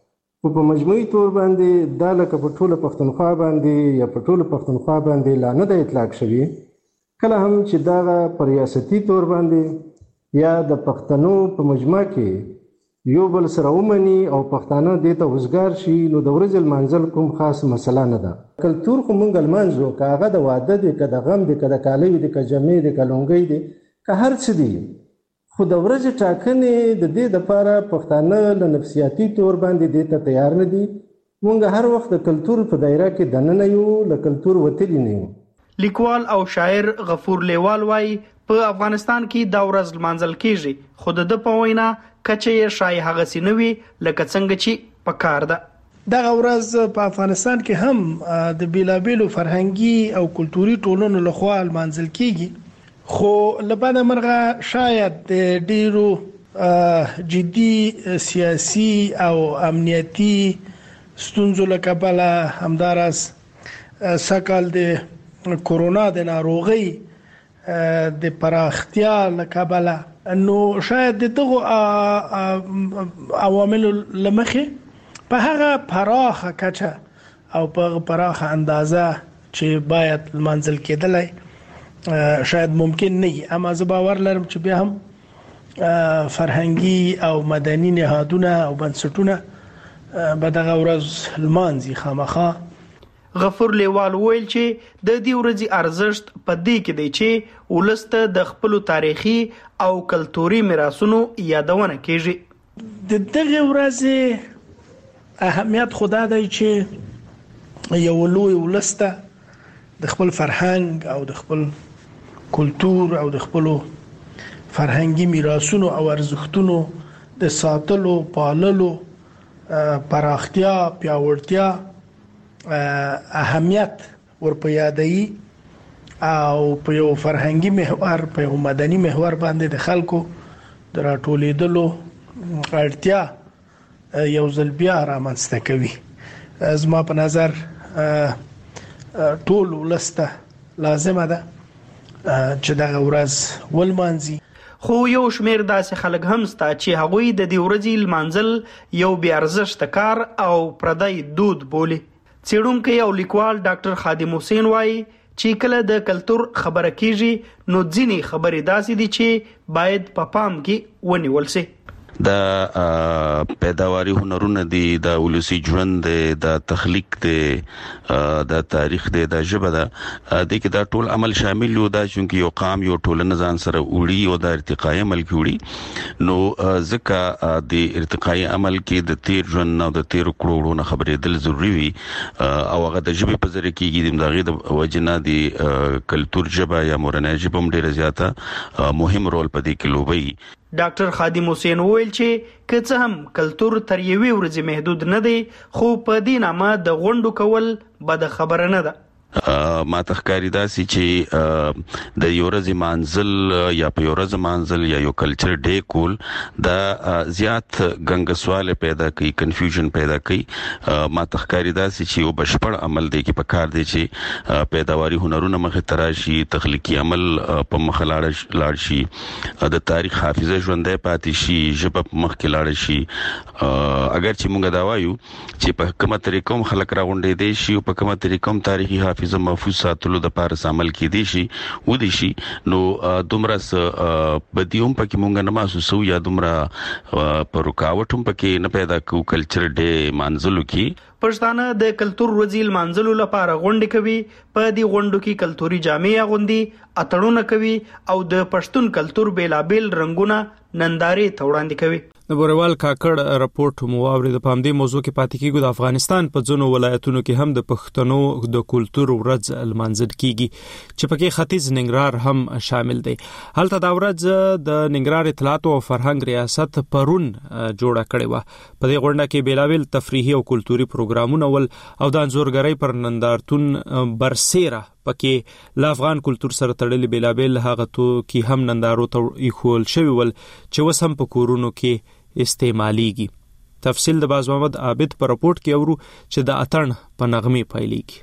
په مجموعي تور باندې دا لکه په ټوله پښتونخوا باندې یا په ټوله پښتونخوا باندې لا نه د اطلاق شوی. کله هم چې دا پر ریاستي تور باندې یا د پښتنو په مجمع کې یو بل سره ومني او پښتانه دې ته وزګار شي، نو د ورځې لمانځل کوم خاص مسله نه ده. کلتور خو مونږ لمانځو، که هغه د واده دی، که د غم دی، که د کالی دی، که جمعې دی، که لونګۍ دی، که هر څه دی، خو د ورځې ټاکنې د دې دپاره پښتانه له نفسیاتي تور باندې دې ته تیار نه دي. مونږ هر وخت د کلتور په دایره کې دننه یو، له کلتور وتلي نه یو. لیکوال او شاعر غفور لیوال وايي په افغانستان کې دا ورځ لمانځل کیږي، خو د په وینا کچه یې شای هغه سینوي لکه څنګه چې پکار ده. دغه ورځ په افغانستان کې هم د بیلابیلو فرهنګي او کلتوري ټولنو لخوا لمانځل کیږي، خو لبنه مرغه شاید د ډیرو جدي سیاسي او امنیتي ستونزو له کبله همدارس سکل د کورونا د ناروغي د پراختیا له کبله نو شاید دغه عوامل لمخه په هغه پراخه کچه او په پراخه اندازه چې باید منځل کېدلای شاید ممکن نه وي. اما زه باور لرم چې بیا هم فرهنګي او مدني نهادونه او بنسټونه به دغه ورځ لمانځي خامخا. غفور لیوال ویل چې د دې ورځې ارزښت په دې کې دی چې ولسته د خپل تاریخي او کلتوري میراثونو یادونه کیږي. د دغه ورځې اهمیت خدا دی چې یو لوی ولسته د خپل فرهنګ او د خپل کلچر او د خپل فرهنګي میراثونو او ارزښتونو د ساتلو، پاللو، پراختیا، پیاوړتیا اهمیت ورپه یادوي او په یو فرهنګي محور، په یو مدني محور باندې د خلکو د راټولېدلو اړتیا یو ځل بیا رامنځته کوي. زما په نظر ټول ولسته لازمه ده چې دغه ورځ ولمانځي. خو یو شمیر داسې خلک هم ستا چې هغوی د دې ورځې لمانځل یو بې ارزښته کار او پردی دود بولي. څېړونکی او لیکوال ډاکټر خادم حسین وایي چې کله د کلتور خبره کیږي نو ځینې خبرې داسې دي چې باید په پام کې ونیول شي. د پیداواري هنرونه دي، د ولسی ژوند دی، د تخلیق دی، د تاریخ دی، د ژبه ده، د کې دا ټول عمل شامل یو دا چې یو قام یو ټولنه ځان سره وړي او د ارتقای عمل کوي. نو ځکه د ارتقای عمل کې د تیر ژوند او د تیر کړوړو خبرې دل ضروری وي او هغه د ژبې په ذریعہ کېږي. دغه د وجنه د کلتور ژبه یا مورنۍ ژبه هم ډیره زیاته مهم رول پدې کې لوبوي. ډاکټر خادم حسین وویل چې که څه هم کلتور تر یوې ورځې محدود نه دی، خو په دې نامه د غونډو کول بد خبره نه ده. ما تخکاری داسي چې د یو ورځې مانزل یا په یو ورځ مانزل یا یو کلچر ډے کول دا زیات غنګسواله پیدا کوي، کنفیوژن پیدا کوي. ما تخکاری داسي چې یو بشپړ عمل دی کې پکار دی چې پیداواري هنرونه مخه تراشي، تخلیقي عمل په مخ لاړ شي، د تاریخ حافظه ژوندۍ پاتې شي، ژبه په مخ کې لاړ شي. اگر چې مونږ دا وایو چې په کومه طریقه هم خلک راغونډې دي شي او په کومه طریقه هم تاریخي حافظه محفوظ ساتلو د پاره عمل کې دي شي و دي شي، نو دومره بدیوم پکې مونږ نه محسوسو یا دومره پر رکاوټ هم پکې نه پیدا کو کلچر ډے مانزلو کې. پښتانه د کلتور ورځې لمانځلو لپاره غونډې کوي. په دې غونډو کې کلتوري جامې اغوندي، اتړونه کوي او د پښتون کلتور بیلابیل رنگونه نندارې ته وړاندې کوي. د بوروال کاکړ رپورت مو واورید. په همدې موضوع کې پاتې کیږو. د افغانستان په ځینو ولایتونو کې هم د پښتنو د کلتور ورځ لمانځل کیږي چې پکې ختیځ ننګرهار هم شامل دی. هلته دا ورځ د ننګرهار اطلاعات او فرهنګ ریاست پرون جوړه کړې و. په دې غونډه کې بیلابیل تفریحي او کلتوري پروګرامونه ول او د انځورګرۍ پر نندارتون برسیره پکې له افغان کلتور سره تړلې بیلابیل هغه تو کې هم نندارو ته ایخول شوی ول چې وسم په کورونو کې استعماليږي. تفصیل د باز محمد عابد پر رپورت کې اورو چې د اتن په نغمه پایلېږي.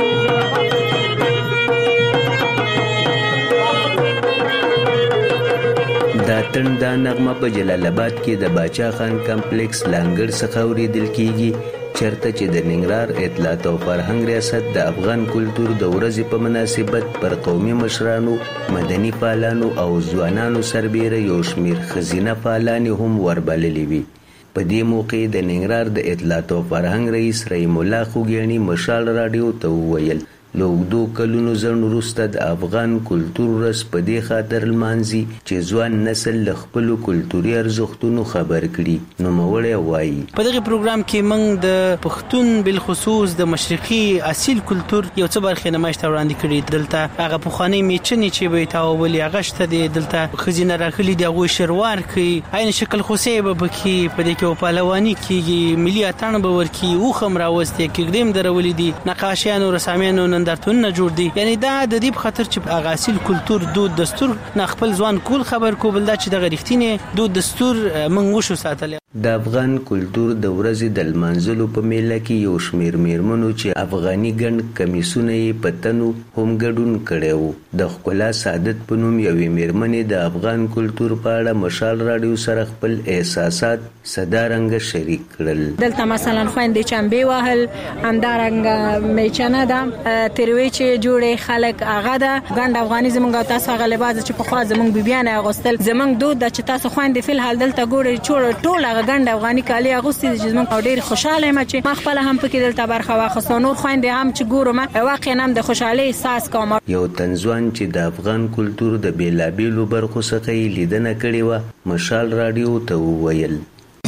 د اتن د نغمه په جلال آباد کې د باچا خان کمپلیکس لانګړ څخه اوریدل کیږي، چرته چې د ننګرهار اطلاعات او فرهنګ ریاست د افغان کلتور د ورځې په مناسبت پر قومي مشرانو، مدني فعالانو او ځوانانو سربېره یو شمیر خزینه فعالان هم وربللي وي. په دې موقع د ننګرهار د اطلاعات او فرهنګ رئیس رحیم الله خوګیانی مشال رادیو ته وویل له اوږدو کلونو ځنډ وروسته د افغان کلتور ورځ په دې خاطر لمانځي چې ځوان نسل له خپلو کلتوري ارزښتونو خبر کړي. نوموړی وایي په دغه پروګرام کې موږ د پښتون بالخصوص د مشرقي اصیل کلتور یو څه برخې نمایش ته وړاندې کړي. دلته هغه پخوانۍ میچنې چې به تاولي هغه شته دي، دلته خزینه راغلي دي، هغوی شروار کوي، عین شکل خوسۍ به پکې په دې کې پهلواني کېږي، ملي اتڼ به ورکي، اوښ هم راوستې، کږدۍ درولي دي، نقاشیانو رسامیانو نندارتونونه جوړ دي. یعنی دا د دې په خاطر چې هغه اصیل کلتور دود دستور نه خپل ځوان کول خبر کو بل دا چې د غریښتینې دود دستور موږ وشو ساتل. د افغان کلتور د ورځې د لمانځلو په میله کې یو شمیر میرمنو چې افغاني ګڼ کمیسونه یې په تنو هم ګډون کړی وو. د ښکلا سعادت په نوم یوې میرمنې د افغان کلتور په اړه مشال راډیو سره خپل احساسات صدارنګ شریک کړل. دلته مثلا خويندې چمبې وهل، همدارنګ میچنه ده، تروي چې جوړې خلک هغه ده ګڼ افغاني زمونږ تاسو هغه لباس چې په خوا زمونږ بیبيانه اغوستل زمونږ دود د چې تاسو خويندې فل حال دلته ګوره ټول ګڼ افغاني کالي اغوستي چې زمونږ ډېر خوشاله یم چې ما خپل هم پکې دلته برخه واخیسته. نور خويندې هم چې ګورم واقعا هم د خوشحالۍ احساس کوم. یو تنځوان چې د افغان کلتور د بیلابیلو برخو څخه لیدنه کړې و مشال راډیو ته وویل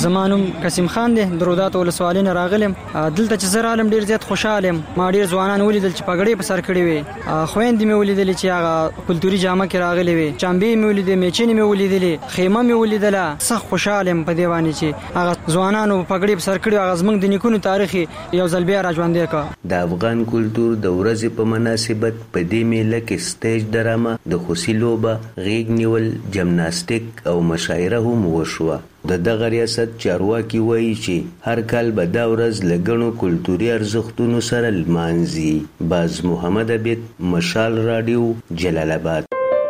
زمانم قاسم خان دی درودات ولسوالۍ نه راغلم. دلته چې زه رالم ډیر زیات خوشاله یم. ما ډیر ځوانان ولیدل چې پګړې په سر کړې وي. خويندې مې ولیدل چې هغه کلتوري جامه کې راغلي وي. چامبې مې ولیدې، میچنې مې ولیدلې، خیمه مې ولیدله. سخت خوشاله یم په دی باندې چې هغه ځوانانو پګړې په سر کړې. هغه زمونږ د نیکونو تاریخ یو ځل بیا راژوندی کړ. د افغان کلتور د ورځې په مناسبت په دې میله کې سټیج ډرامه، د خوسي لوبه، غیږ نیول، جمناستیک او مشاعره هم وشوه. د دغه ریاست چارواکي وایي چې هر کال به دا ورځ له ګڼو کلتوري ارزښتونو سره لمانځي. باز محمد عبید، مشال راډیو، جلال آباد.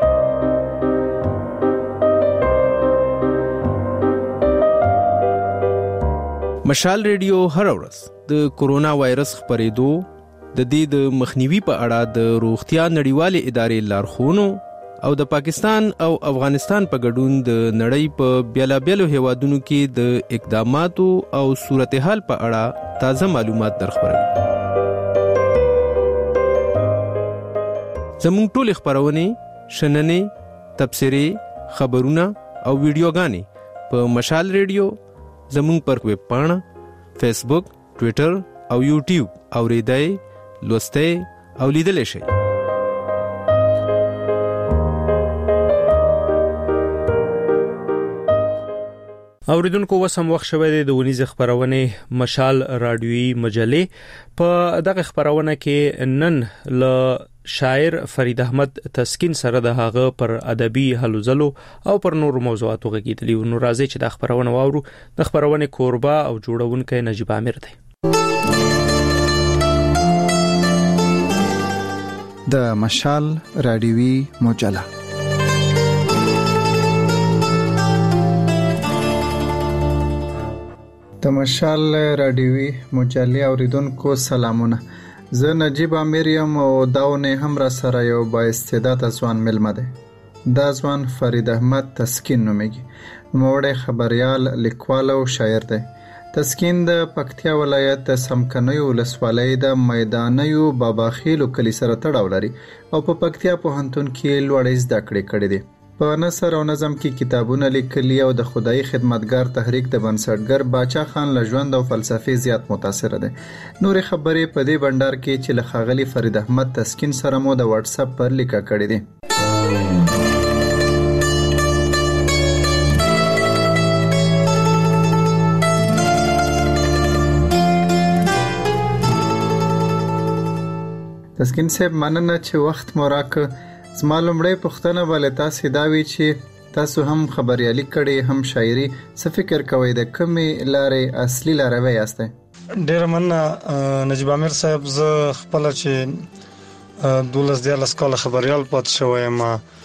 مشال ریډیو هر ورځ د کورونا وایرس خپرېدو، د دې د مخنیوي په اړه د روغتیا نړیوالې ادارې لارښوونو او د پاکستان او افغانستان په ګډون د نړۍ په بیلابیلو هیوادونو کې د اقداماتو او صورتحال په اړه تازه معلومات درخبروي. زموږ ټول خبرونه، شننې، تبصرې، خبرونه او ویډیوګانې په مشال ریډیو، زموږ پر ویب پاڼه، فیسبوک، ټوئیټر او یوټیوب اوریدای، لوستای او لیدلای شئ. اوریدونکو وسم وخت شوه د ونیز خبرونه مشال رادیویی مجلې. په دغه خبرونه کې نن ل شاعر فرید احمد تسکین سره د هغه پر ادبي هلو ځلو او پر نور موضوعاتو غږیدلی. نو راځي چې د خبرونه واورو. د خبرونه کوربه او جوړونکی نجیب عامر دی. د مشال رادیویی مجله. د مشال رادیویی مجلې اوریدونکو سلامونه. زه نجیب عامر یم او داونه هم را سره یو با استعداد ځوان ملمه ده. دا ځوان فرید احمد تسکین نومیږي. نوموړی خبریال، لیکوال او شاعر دی. تسکین د پکتیا ولایت د سمکنیو ولسوالۍ د میدانیو باباخیلو کلی سره تړاو لري او په پکتیا پوهنتون کې لوړې زده کړې کړې دي. په نثر او نظم کې کتابونه لیکلي او د خدای خدمتګار تحریک د بنسټګر باچا خان له ژوند او فلسفي زیات متاثر دي. نور خبرې په دې بندر کې چې له ښاغلي فرید احمد تسکین سره مو د واتس اپ پر لیکه کړې دي. تسکین صاحب مننه چې وخت مو راکړ. زما لومړی پوښتنه به تاسو دا وي چې تاسو هم خبريالي کړي هم شاعري، څه فکر کوئ د کومې لارې اصلي لاروي یاستئ؟ ډیر مننه نجیب عامر صاحب. زه خپل چې 12 کال خبريال پات شوم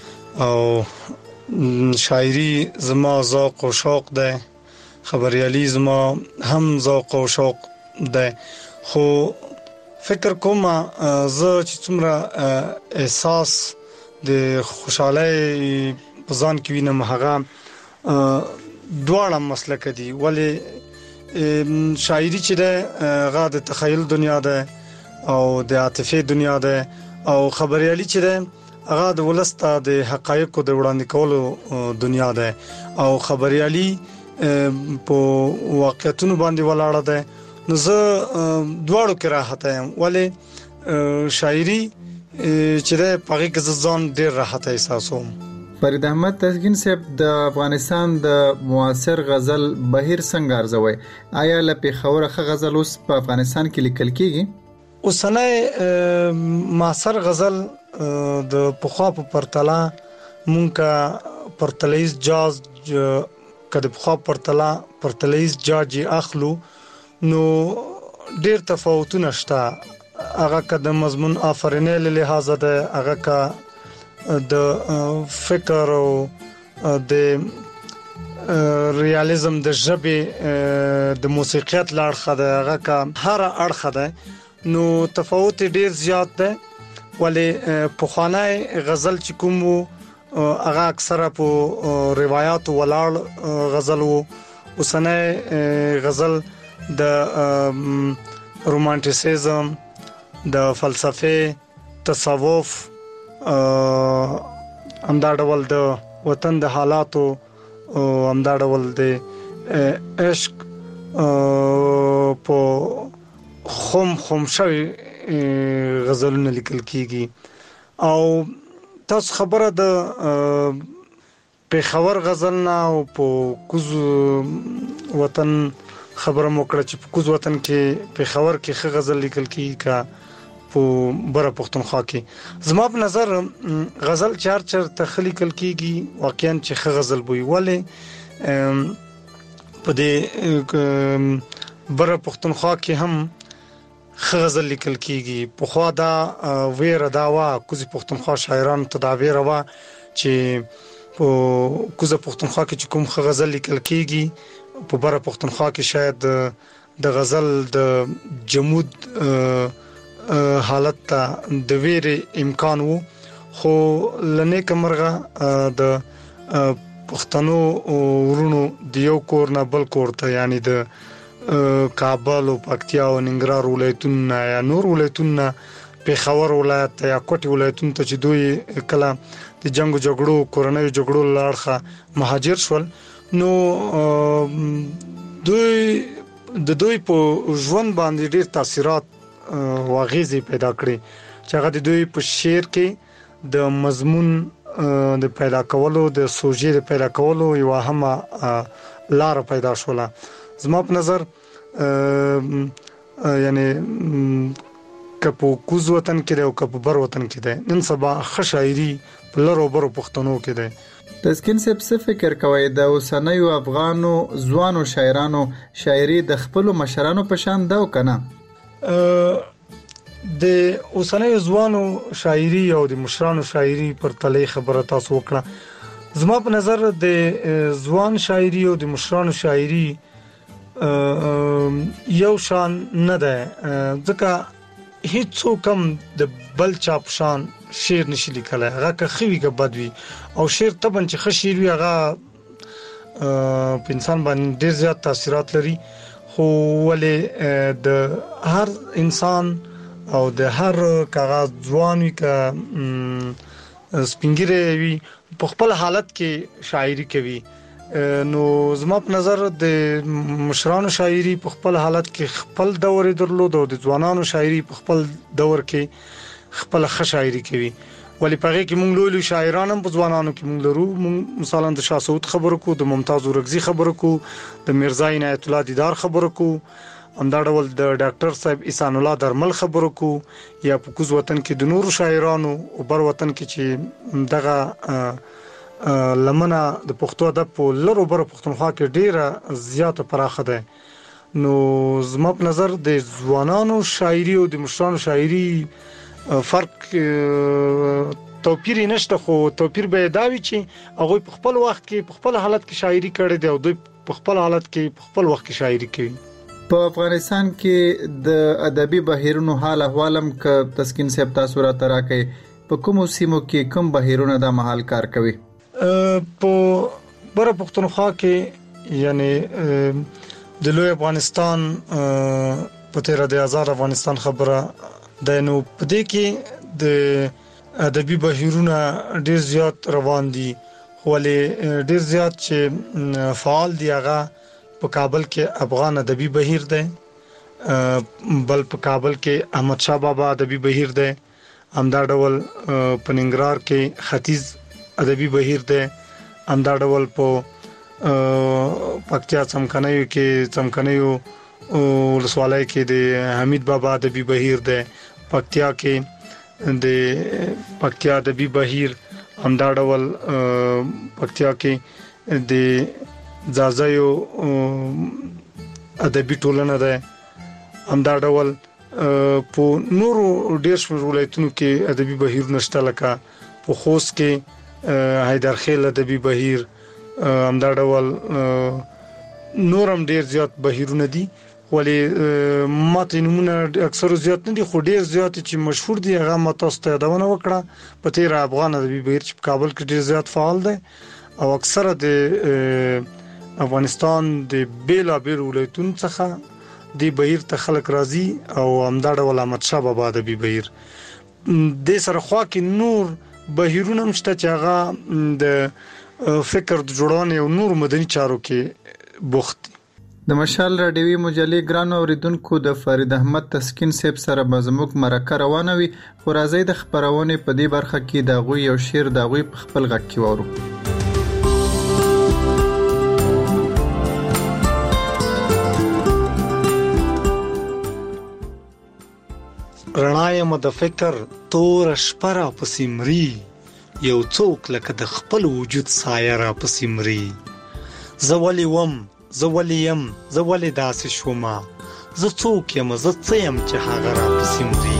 او شاعري زما ذوق او شوق ده، خبريالي زما هم ذوق او شوق ده. خو فکر کوم زه چې څومره احساس د خوشاله په ځان کې وینم هغه دواړه مسلک دي. ولی شاعري چې ده هغه د تخیل دنیا ده او د عاطفي دنیا ده، او خبريالي چې ده هغه د ولسته د حقایقو د وړاندې کولو دنیا ده، او خبريالي په واقعیتونو باندې ولاړه ده. نو زه دواړو کې راحت یم. ولی شاعري چې ده پغې کې ځان ډیر راحت احساسوم. فرید احمد تسکین صاحب د افغانستان د معاصر غزل بهیر څنګه ارزوي؟ آیا له پیښور څخه غزل اوس په افغانستان کې لیکل کیږي؟ اوسنۍ معاصر غزل د پخوا په پرتله مونږه پرتلیز جاز کده پخوا پرتلیز جاز اخلو نو ډیر تفاوتونه شته. هغه کده مضمون آفرینه له لحاظ ده، هغه کا د فکر او د ریالیزم د ژبه د موسیقیت لړخه ده، هغه کا هر اړخه ده. نو تفاوت ډیر زیات ده. ولی په خوانای غزل چې کوم هغه اکثره په روایت ولاړ غزل وو. اوسنۍ غزل د رومانټیسیزم، د فلسفه، تصوف، همدا ډول د وطن د حالاتو او همدا ډول د عشق په خم شوی غزلونه لیکل کیږي. او تاسو خبره د پیښور غزل نه او په کوز وطن خبره موکړه چې په کوز وطن کې پیښور کې ښه غزل لیکل کیږي کا په بره پښتونخوا کې. زما په نظر غزل چار تخلیقل کیږي واقعا چې ښه غزل بوي ولې په دې بره پښتونخوا کې هم غزل لیکل کیږي. په خوا دا ویره دا وا کوزي پښتونخوا شاعران ته دا ویره وا چې په کوزه پښتونخوا کې کوم غزل لیکل کیږي په بره پښتونخوا کې شاید د غزل د جمود حالت ته د ویره امکان وو. خو لنه کمرغه د پښتنو ورونو د یو کور نه بل کور ته یعنی د کابل او پکتیا او ننګرهار ولایتونو یا نور ولایتونو پیښور ولایت یا کوټي ولایتونو ته چې دوی کله د جنگ جګړو کورنۍ جګړو لاړخه مهاجر شول نو دوی په ژوند باندې ډېر تاثیرات واغېزي پیدا کړې چې هغه د دوی په شعر کې د مضمون د پیدا کولو د سوژې د پیدا کولو یو هم لار پیدا شوله. زما په نظر یعنی کپو کوز وطن کې او کپو بر وطن کې ده نن سبا خشاعري په لرو برو پښتنو کې ده. تسکین صاحب څه فکر کوي د اوسنیو افغانو ځوانو شاعرانو شاعري د خپل مشرانو په شان ده او کنه؟ د اوسنیو ځوانو شاعري او د مشرانو شاعري پر تلې خبره تاسو وکړه. زما په نظر د ځوان شاعري او د مشرانو شاعري یو شان نه ده ځکه هیڅ کم د بل چاپ شان شعر نشي لیکلای. هغه که خوي که بدوي او شعر طبعا چې خشیر وي هغه په انسان باندې ډېر زیات تاثیرات لري. خو ولې د هر انسان او د هر کاغذ ځوان وي که سپینګری وي په خپل حالت کې شاعري کوي. نو زما په نظر د مشرانو شاعري په خپل حالت کې خپل دور درلود او د ځوانانو شاعري په خپل دور کې خپل شاعري کوي. ولی پغه کې مونږ لوی شاعران هم په ځوانانو کې مونږ لرو. مثلا د شاه سعود خبرو کو د ممتاز اورغزي خبرو کو د میرزا عنایت الله دیدار خبرو کو همدا ډول د ډاکټر صاحب احسان الله درمل خبرو کو یا په کوز وطن کې د نور شاعرانو او بر وطن کې چې دغه لمنه د پښتو ادب په لرو بر پښتونخوا کې ډیره زیاته پراخه ده. نو زما په نظر د ځوانانو شاعري او د مشرانو شاعري فرق توپیر نشته. خو توپیر به دا وي چې هغه په خپل وخت کې په خپل حالت کې شاعري کړي دي او دوی په خپل حالت کې په خپل وخت کې شاعري کوي. په افغانستان کې د ادبي بهیرونو حال احوالم ک تسکین صاحب تاسو را تراکې په کوم سیمو کې کوم بهیرونه د محل کار کوي؟ په بره پښتونخوا کې یعنی د لوی افغانستان په تیر د آزاد افغانستان خبره د نو په دې کې د ادبي بهیرونه ډیر زیات روان دي. خو له ډیر زیات چې فعال دی هغه په کابل کې افغان ادبي بهیر دی، بل په کابل کې احمد شاه بابا ادبي بهیر دی، همدا ډول په ننګرهار کې ختیځ ادبي بهیر دی، همدا ډول په پکتیا څمکنیو کې څمکنیو ولسوالۍ کې د حمید بابا ادبي بهیر دی، پکتیا کې د پکتیا ادبي بهیر، همدا ډول پکتیا کې د زازایو ادبي ټولنه ده، همدا ډول په نورو ډیر شمېر ولایتونو کې ادبي بهیرونه شته، لکه په خوست کې حیدرخیل ادبي بهیر، همدا ډول نورم ډیر زیات بهیرونه دي. ولی ماته نمونه اکثر زیات نه دي، خو ډیر زیات چې مشهور دي هغه ماته ستایدونه وکړه. په تیر افغان ادبي بهیر چې په کابل کې ډیر زیات فعال دی او اکثره د افغانستان د بیلابیل ولایتونو څخه د بهیر ته خلک راځي او همدا ډول احمد شاه بابا ادبي بهیر د سره خوا کې نور بهیرونه مشته چې هغه د فکر د جوړونې او نور مدني چارو کې بوخت. د مشال راډیوي مجلې ګران اوریدونکو د فرید احمد تسکین صاحب سره به زموږ مرکه روانه وي، خو راځئ د خپرونې په دې برخه کې د هغوی یو شعر د هغوی په خپل غږ کې واورو. رڼا یم د فکر تور شپه را پسې مري، یو څوک لکه د خپل وجود سایه را پسې مري. زه ولې وم، زه ولې یم، زه ولې داسې شومه، زه څوک یم، زه څه یم چې هغه را پسې مري.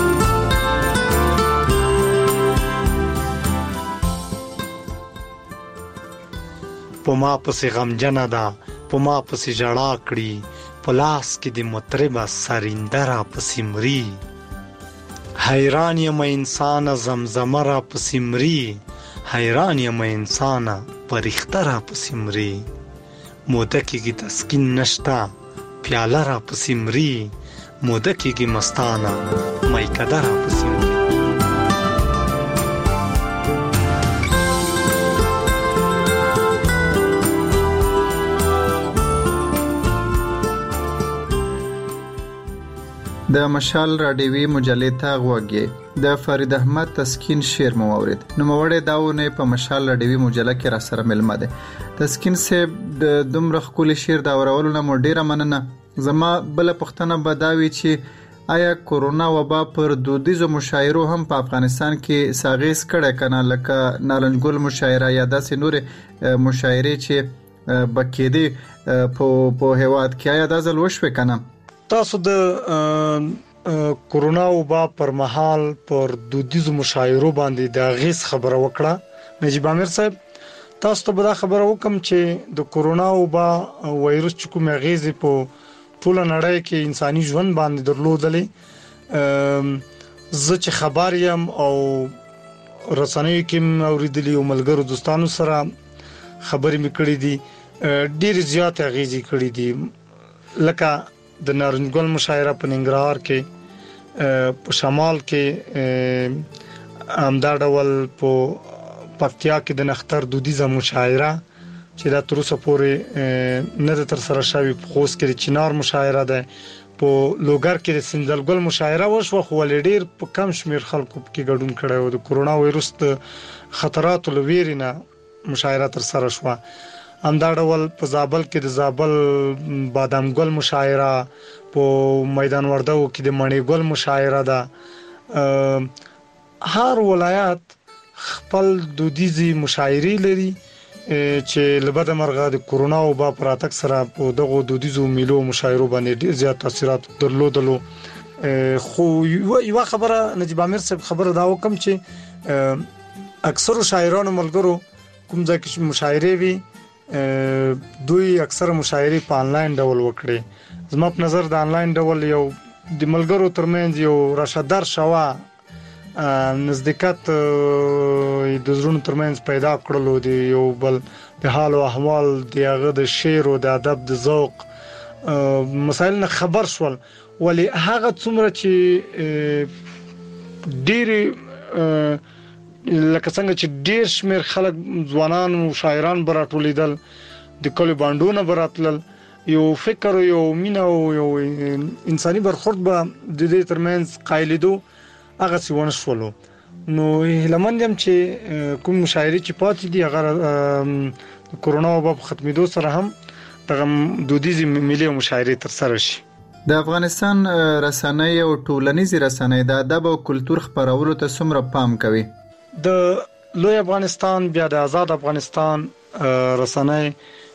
په ما پسې غمجنه ده، په ما پسې ژړا کړي، په لاس کې د مطربه سرینده را پسې مري. حیران یم انسانه زمزمه را پسې مري، حیران یم انسانه پرښته را پسې مري. موده کېږي تسکین نشته پیاله را پسې مري، موده کېږي مستانه میکده را پسې مري. د مشال راډیوي مجلې ته غوږی د فرید احمد تسکین شعر مو اورید. نوموړی دا ونه په مشال راډیوي مجله کې را سره ملمه ده. تسکین صاحب د دومره ښکلي شعر د اورولو نه مو ډیره مننه. زما بل پوښتنه به دا وي چې آیا کورونا وبا پر دودیزو مشاعرو هم په افغانستان کې ساغیز کړی کنه، لکه نارنج ګل مشاعره یا داسې نور مشاعرې چې بکېدې په هیواد کې، آیا دا ځل وشوې کنه؟ تاسو د کورونا وبا پر مهال پر دودیزو مشاعرو باندې د غیس خبره وکړه. نجیب امیر صاحب، تاسو ته به دا خبره وکم چې د کورونا وبا وایرس چې کوم غیز په ټول نړۍ کې انساني ژوند باندې درلودلې، زه چې خبر یم او رسنیو کې اوریدلې او ملګرو دوستانو سره خبرې مې کړې دي، ډېر زیات غیزي کړې دي. لکه د نارنج ګل مشاعره په ننګرهار کې، په شمال کې همدا ډول په پکتیا کې د نختر دودیزه مشاعره چې دا تر اوسه پورې نه تر سره شوی، په خوست کې د چنار مشاعره ده، په لوګر کې د سندل ګل مشاعره وشوه، خو ولې ډېر په کم شمیر خلکو کې ګډون کړی و. د کورونا وایرس د خطراتو له ویرې نه مشاعره تر سره شوه. همدا ډول په زابل کې د زابل بادام ګل مشاعره، په میدان وردګو کې د مڼې ګل مشاعره ده. هر ولایت خپل دودیزي مشاعرې لري چې لبد مرغه د کورونا وبا پر اتک سره په دغه دودیزو میلو مشاعرو باندې ډېر زیات تاثیرات درلودلو. خو یو خبره نجیب امیر صاحب خبره دا وکم چې اکثر شاعرانو ملګرو کوم ځای کې مشاعرې وي دوی اکثر مشاعرې په انلاین ډول وکړي. زما په نظر د انلاین ډول یو د ملګرو ترمنځ یو راشدار شوا نزدېکت د زړونو ترمنځ پیدا کړلو، د یو بل د حال او احوال، د هغه د شعر او د ادب د ذوق مسایل نه خبر شول. ولی هغه څومره چې ډېر لکه څنګه چې ډېر شمیر خلک ځوانان او شاعران براټولیدل، د کلي باندونه براتل، یو فکر او یو مینه او یو انساني برخورد به د دې ترمنځ قایلیدو، هغه څه ونه شولو. نو هیلمند یم چې کوم مشاعرې چې پاتې دي هغه کورونا وبا په ختمېدو سره هم دغه دودیزي ملي مشاعرې تر سره شي. د افغانستان رسنۍ او ټولنیزې رسنۍ د ادب او کلتور خپرولو ته څومره پام کوي؟ د لوی افغانستان بیا د آزاد افغانستان رسنۍ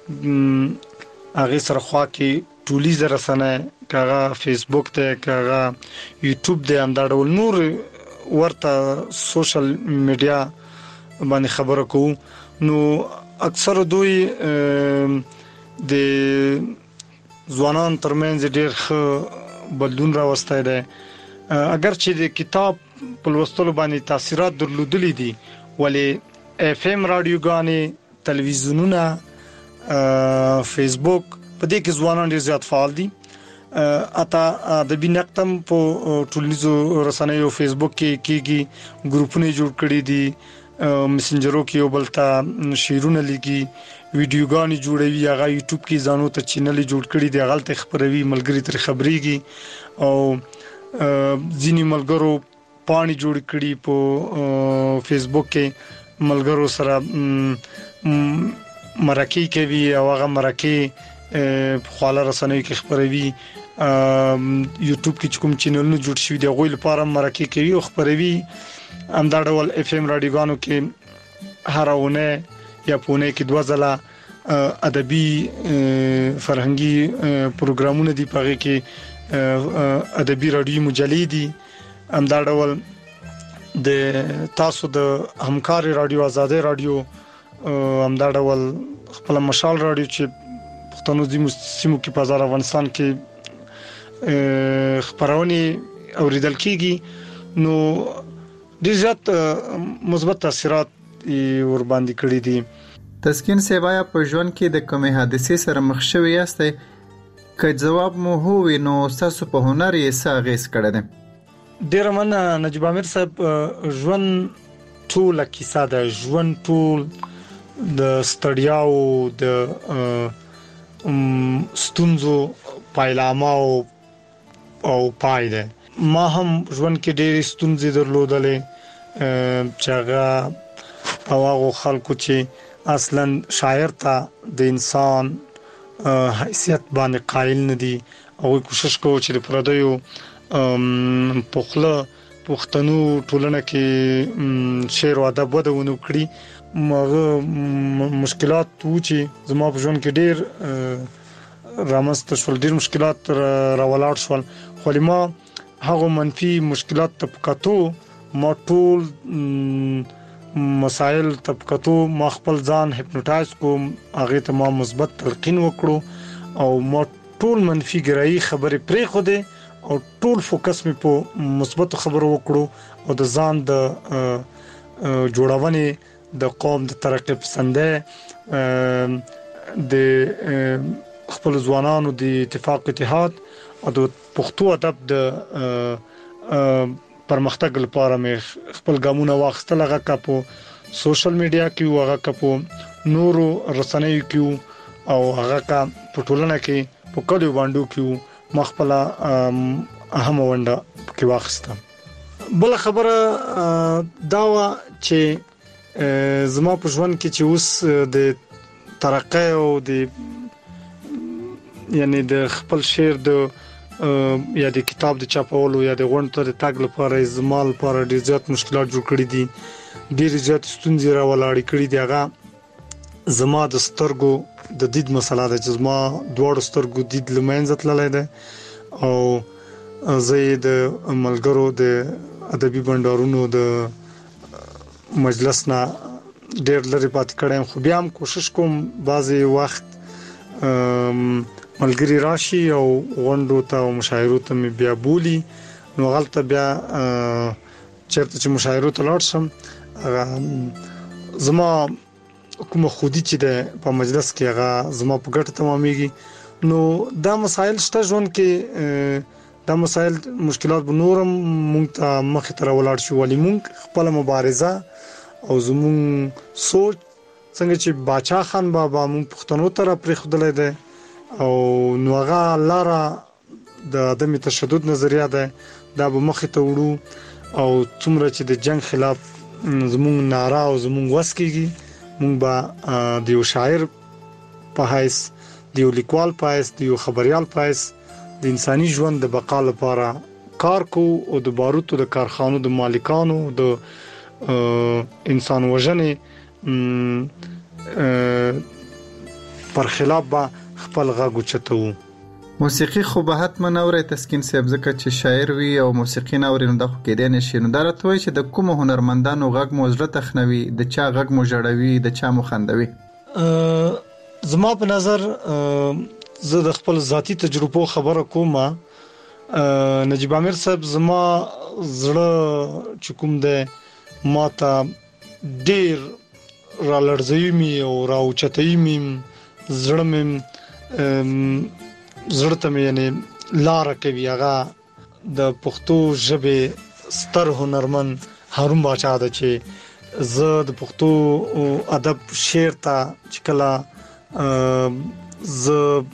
هغه سره خوا کې ټولیزه رسنۍ، کاغه فیسبوک ته، کاغه یوټیوب دی، هم دا ډول نور ورته سوشل میډیا باندې خبرو کوو. نو اکثر دوی د ځوانان ترمنځ ډېر ښه بدلون راوستی دی. اگر چې د کتاب په لوستلو باندې تاثیرات درلودلي دي، ولی اف ام رادیوګانې، تلویزیونونه، فیسبوک، په دې کې ځوانان ډېر زیات فعال دي. اته د بینقتم په ټولنیزو رسنیو فیسبوک کې کېږي، ګروپونه جوړ کړي دي، میسنجرو کې یو بل ته شعرونه لیکي، ویډیوګانې جوړوي، هغه یوټیوب کې ځانو ته چینل جوړ کړي دی، هغه ته خبروي، ملګری تر خبريږي او ځینی ملګرو پاڼې جوړ کړي په فیسبوک کې ملګرو سره مرکه کوي او هغه مرکه په خواله رسنۍ کې خبروي. یوټیوب کې کوم چینلونه جوړ شوي دي هغه لپاره مرکه کوي او خبروي. همدا ډول اف ام رادیوګانو کې هرونه یا پونه کې 2 ځله ادبي فرهنګي پروګرامونه دي، پغه کې ادبي رادیو مجلې دي. همدا ډول د تاسو د همکار رادیو آزادې رادیو، همدا ډول خپل مشال رادیو چې پښتنو د سیمو کې په افغانستان کې خبرونه اوریدل کیږي، نو ډیر زیات مثبت تاثیرات ور باندې کړی دي. تسکین سیوایا په ژوند کې د کومې حادثې سره مخ شوی یاستئ؟ که جواب مو هو وي نو تاسو په هنر یې څه اغیز کړی دی؟ ډیر مننه نجیب امیر صاحب. ژوند ټول کیسه ده، ژوند ټول د ستړیاو د ستونزو پایلامه او پای ده. ما هم ژوند کې ډېرې ستونزې درلودلې چې هغه هغه خلکو چې اصلا شاعر ته د انسان حیثیت باندې قائل نه دي او کوشش کوي چې پردیو پښتنو ټولنه کې شعر او ادب ودونه کړی. مشکلات و چې زما په ژوند کې ډېر رامسته شول، ډېر مشکلات راولاړ شول، خو ما هغه منفي مشکلات طبقاتو ما ټول مسائل طبقاتو ما خپل ځان هپنوټایز کوم، هغه ته ما مثبت تلقین وکړو او ما ټول منفي ګرایي خبرې پرې خو دي او ټول فوکس مې په مثبت خبرو وکړو او د ځان د جوړونې د قوم د ترقی پسنده د خپل ځوانانو د اتفاق اتحاد او د پښتو ادب د پرمختګ لپاره مې خپل ګامونه واخیستل. هغه کا په سوشل میډیا کې او هغه کا په نورو رسنیو کې او هغه کا په ټولنه کې په کډو باندې کې مخبل اهم ونده کې واخیسته. بل خبره دا و چې زما په ژوند کې چې اوس د ترقی او د یعنی د خپل شعر د یا د کتاب د چاپولو یا د غونډه د تاګ لپاره زمال لپاره ډیر زیات مشکلات جوړ کړي دي، ډیر زیات ستونزې راولاړې کړي دي. هغه زما د سترګو د دید مسله ده چې زما دوه سترګو دید لمنځه تللی ده او زه د ملګرو د ادبي بندرونو د مجلس نه ډیر لري پات کړم، خو بیا هم کوشش کوم بعضي وخت ملګری راشي او غونډو ته او مشاعرو ته بیا بولی، نو غلطه بیا چیرته چې مشاعرو ته لاړ شم زما کوم خودي چې د په مجلس کې هغه زما په ګټه تمامېږي. نو دا مسائل شته ژوند کې، دا مسائل مشکلات به نورم مونږ ته مخې ته راولاړ شي، ولی مونږ خپل مبارزه او زمون سوچ څنګه چې باچا خان بابا مونږ پښتنو ته پرې خدلې ده او نو هغه لاره د عدم تشدد نظریه ده، دا به مخې ته وړو او څومره چې د جنگ خلاف زمون ناره او زمون وسکیږي مونږ به د یو شاعر په حیث، د یو لیکوال په حیث، د یو خبريال په حیث د انساني ژوند د بقا لپاره کار کوو او د باروتو د کارخانو د مالکانو د انسان وژنې پر خلاف به خپل غږ اوچتو. موسیقي خو به حتما اوري تسکین صاحب، ځکه چې شاعر وي او موسیقي ناوري نو د خو کېدې نشي. نو دا راته وایي چې د کوم هنرمندانو غږ مو زړه تخنوي، د چا غږ مو جوړوي، د چا مو خندوي؟ زما په نظر زه د خپل ذاتی تجربو خبره کوم. نجیب امیر صاحب زما زړه چې کوم ده ماته ډیر را لړزوي می او را اوچتوي می، زړه مې زړه ته مې یعنی لار کوي. هغه د پښتو ژبې ستر هنرمن هارون باچا ده چې زه د پښتو ادب شعر ته چې کله ز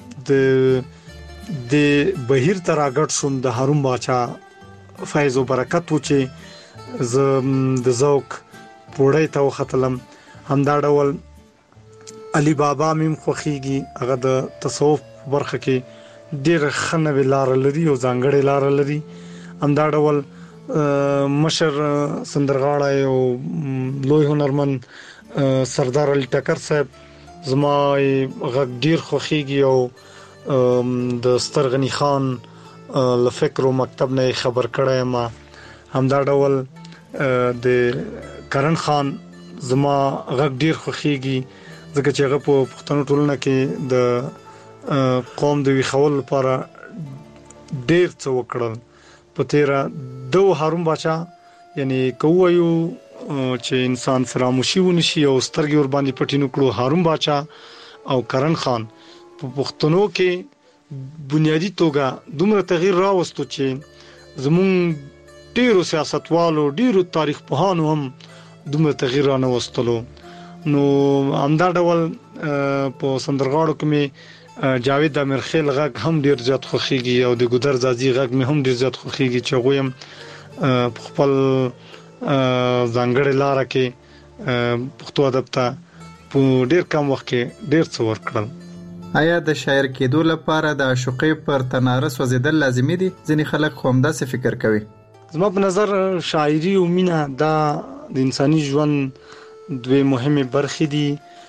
د بهیر تراغټ شوم د هارون باچا فیض او برکت و چې ز د ذوق پوړی ته وختلم. همدا ډول علي بابا مم خوخيږي، هغه د تصوف برخه کې ډېر خنوي لار لري او ځانګړي لار لري. همدا ډول مشر سندرغاړی او لوی هنرمن سردار علي ټکر صاحب زما غږ ډېر خوخيږي او د سترغنی خان لفکر او مکتب نه خبر کړه ما. همدا ډول د کرن خان زما غږ ډیر خوخيږي ځکه چې هغه په پښتنو ټولنه کې د قوم د ویخول لپاره ډیر څه وکړل. په تیرا دو هارون باچا یعنی کوایو چې انسان فراموشي ونشي او سترګې ور باندې پټینو کړو، هارون باچا او کرن خان په پښتنو کې بنیادی توګه دومره تغییر راوستو چې زمون ډیرو سیاستوالو ډیرو تاریخ پوهانو هم دومره تغییر را نه وستلو. نو همدا ډول په سندرغاړو کې می جاوید امرخیل غږ هم ډیر زیات خوخيږي او د ګودر زازي غږ می هم ډیر زیات خوخيږي چې غویم خپل ځانګړی لار کې پښتو ادب ته په ډیر کم وخت کې ډیر څه ورکړل. آیا د شاعر کېدو لپاره د عاشقۍ پر تناره سوځیدل لازمي دي؟ ځینې خلک خو همداسې فکر کوي. زما په نظر شاعري او مینه دا د انساني ژوند دوه مهمه برخې دي.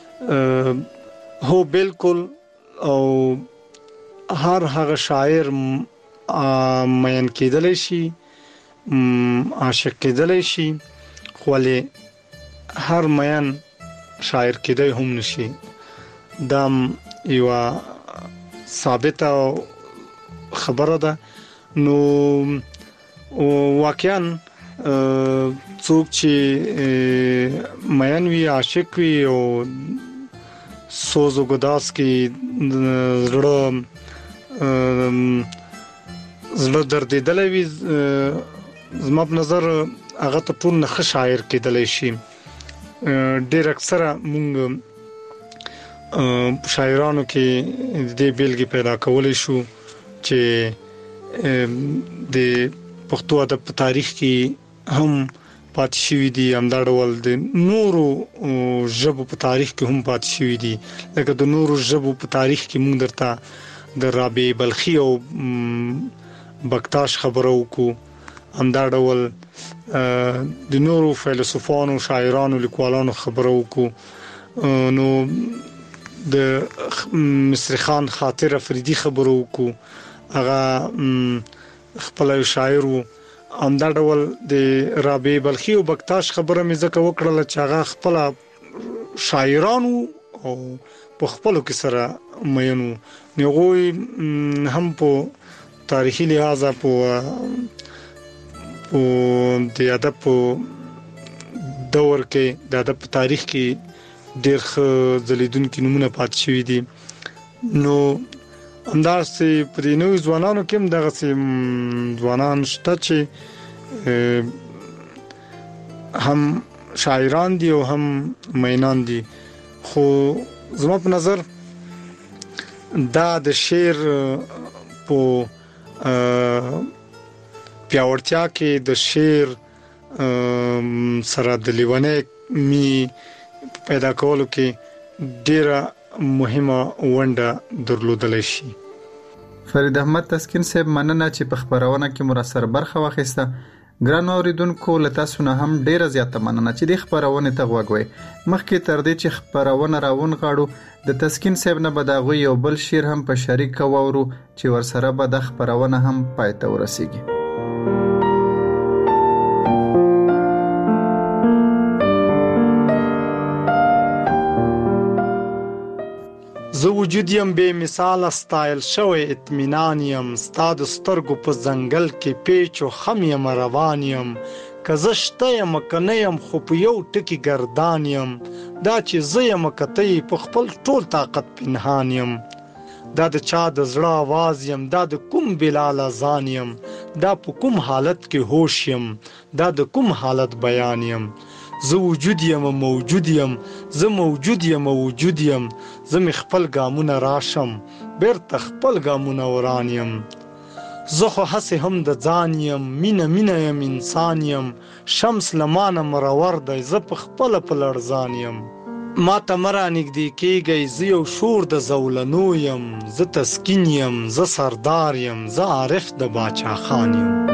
هو بالکل، او هر هغه شاعر مین کېدلی شي، عاشق کېدلی شي، خو له هر مین شاعر کېدای هم نشي. دا یو ثابته خبره ده. نو واقعا څوک چې مین وي، عاشق وي او سوز او ګداس کې زړه دردېدلی وي، زما په نظر هغه ته ټول نه ښه شاعر کېدلی شي. ډېر اکثره مونږ شاعرانو کې د بیلګې پیدا کولای شو چې د پښتو ادب په تاریخ کې هم پاتې شوی دي. همدا ډول د نورو ژبو په تاریخ کې هم پاتې شوی دي. لکه د نورو ژبو په تاریخ کې موږ درته د رابعه بلخي او بکتاش خبرو کو. همدا ډول د نورو فیلسوفانو، شاعرانو، لیکوالانو خبرو کو. نو د مصری خان خاطر افریدي خبرو کو، هغه خپل شاعر وو. همدا ډول د رابعه بلخي او بکتاش خبره مې ځکه وکړله چې هغه خپل شاعرانو او په خپلو کې سره مینو. نو غوي هم په تاریخي لحاظ په د ادب په دور کې د ادب تاریخ کې ډېر ځلیدونکو نمونه پاتې شوی دي. نو همداسې پرې نوې ځوانانو کې هم دغه ځوانان شته چې هم شاعران دي او هم مینان دي. خو زما په نظر دا د شعر په پیاوړتیا کې د شعر سره د لیوانې می پیدا کولو کې ډیره مهمه ونډه درلودلی شي. فرید احمد تسکین صاحب، مننه چې په خبرونه کې مراسر برخه واخیسته. ګران اوریدونکو، له تاسو نه هم ډیره زیاته مننه چې د خبرونه ته غوږ وئ. مخکې تر دې چې خبرونه راون غاړو، د تسکین صاحب نه بداغو یو بل شعر هم په شریک کوورو چې ورسره به د خبرونه هم پای ته ورسیږي. زه وجود یم بے مثال ستایل شوی اطمینان یم، ستا د سترګو په ځنګل کې پیچ او خم یم روان یم. که زه شته یم که نه یم خو په یو ټکي ګردان یم. دا چې زه یم که ته یې په خپل ټول طاقت پنهان یم. دا د چا د زړه آواز یم، دا د کوم بلال اذان یم. دا په کوم حالت کې هوش یم، دا د کوم حالت بیان یم. زه وجود یم موجود یم، زه موجود یم وجود یم، زه می خپل ګامونه راشم بیرته خپل ګامونه وران یم. زه خو هسې هم د ځان یم، مینه مینه یم انسان یم، شمس لمانه مرور دی زه په خپله په لړزان یم. ما ته مه رانږدې کېږئ، زه یو شور د زولنو یم، زه تسکین یم، زه سردار یم، زه عارف د باچا خان یم.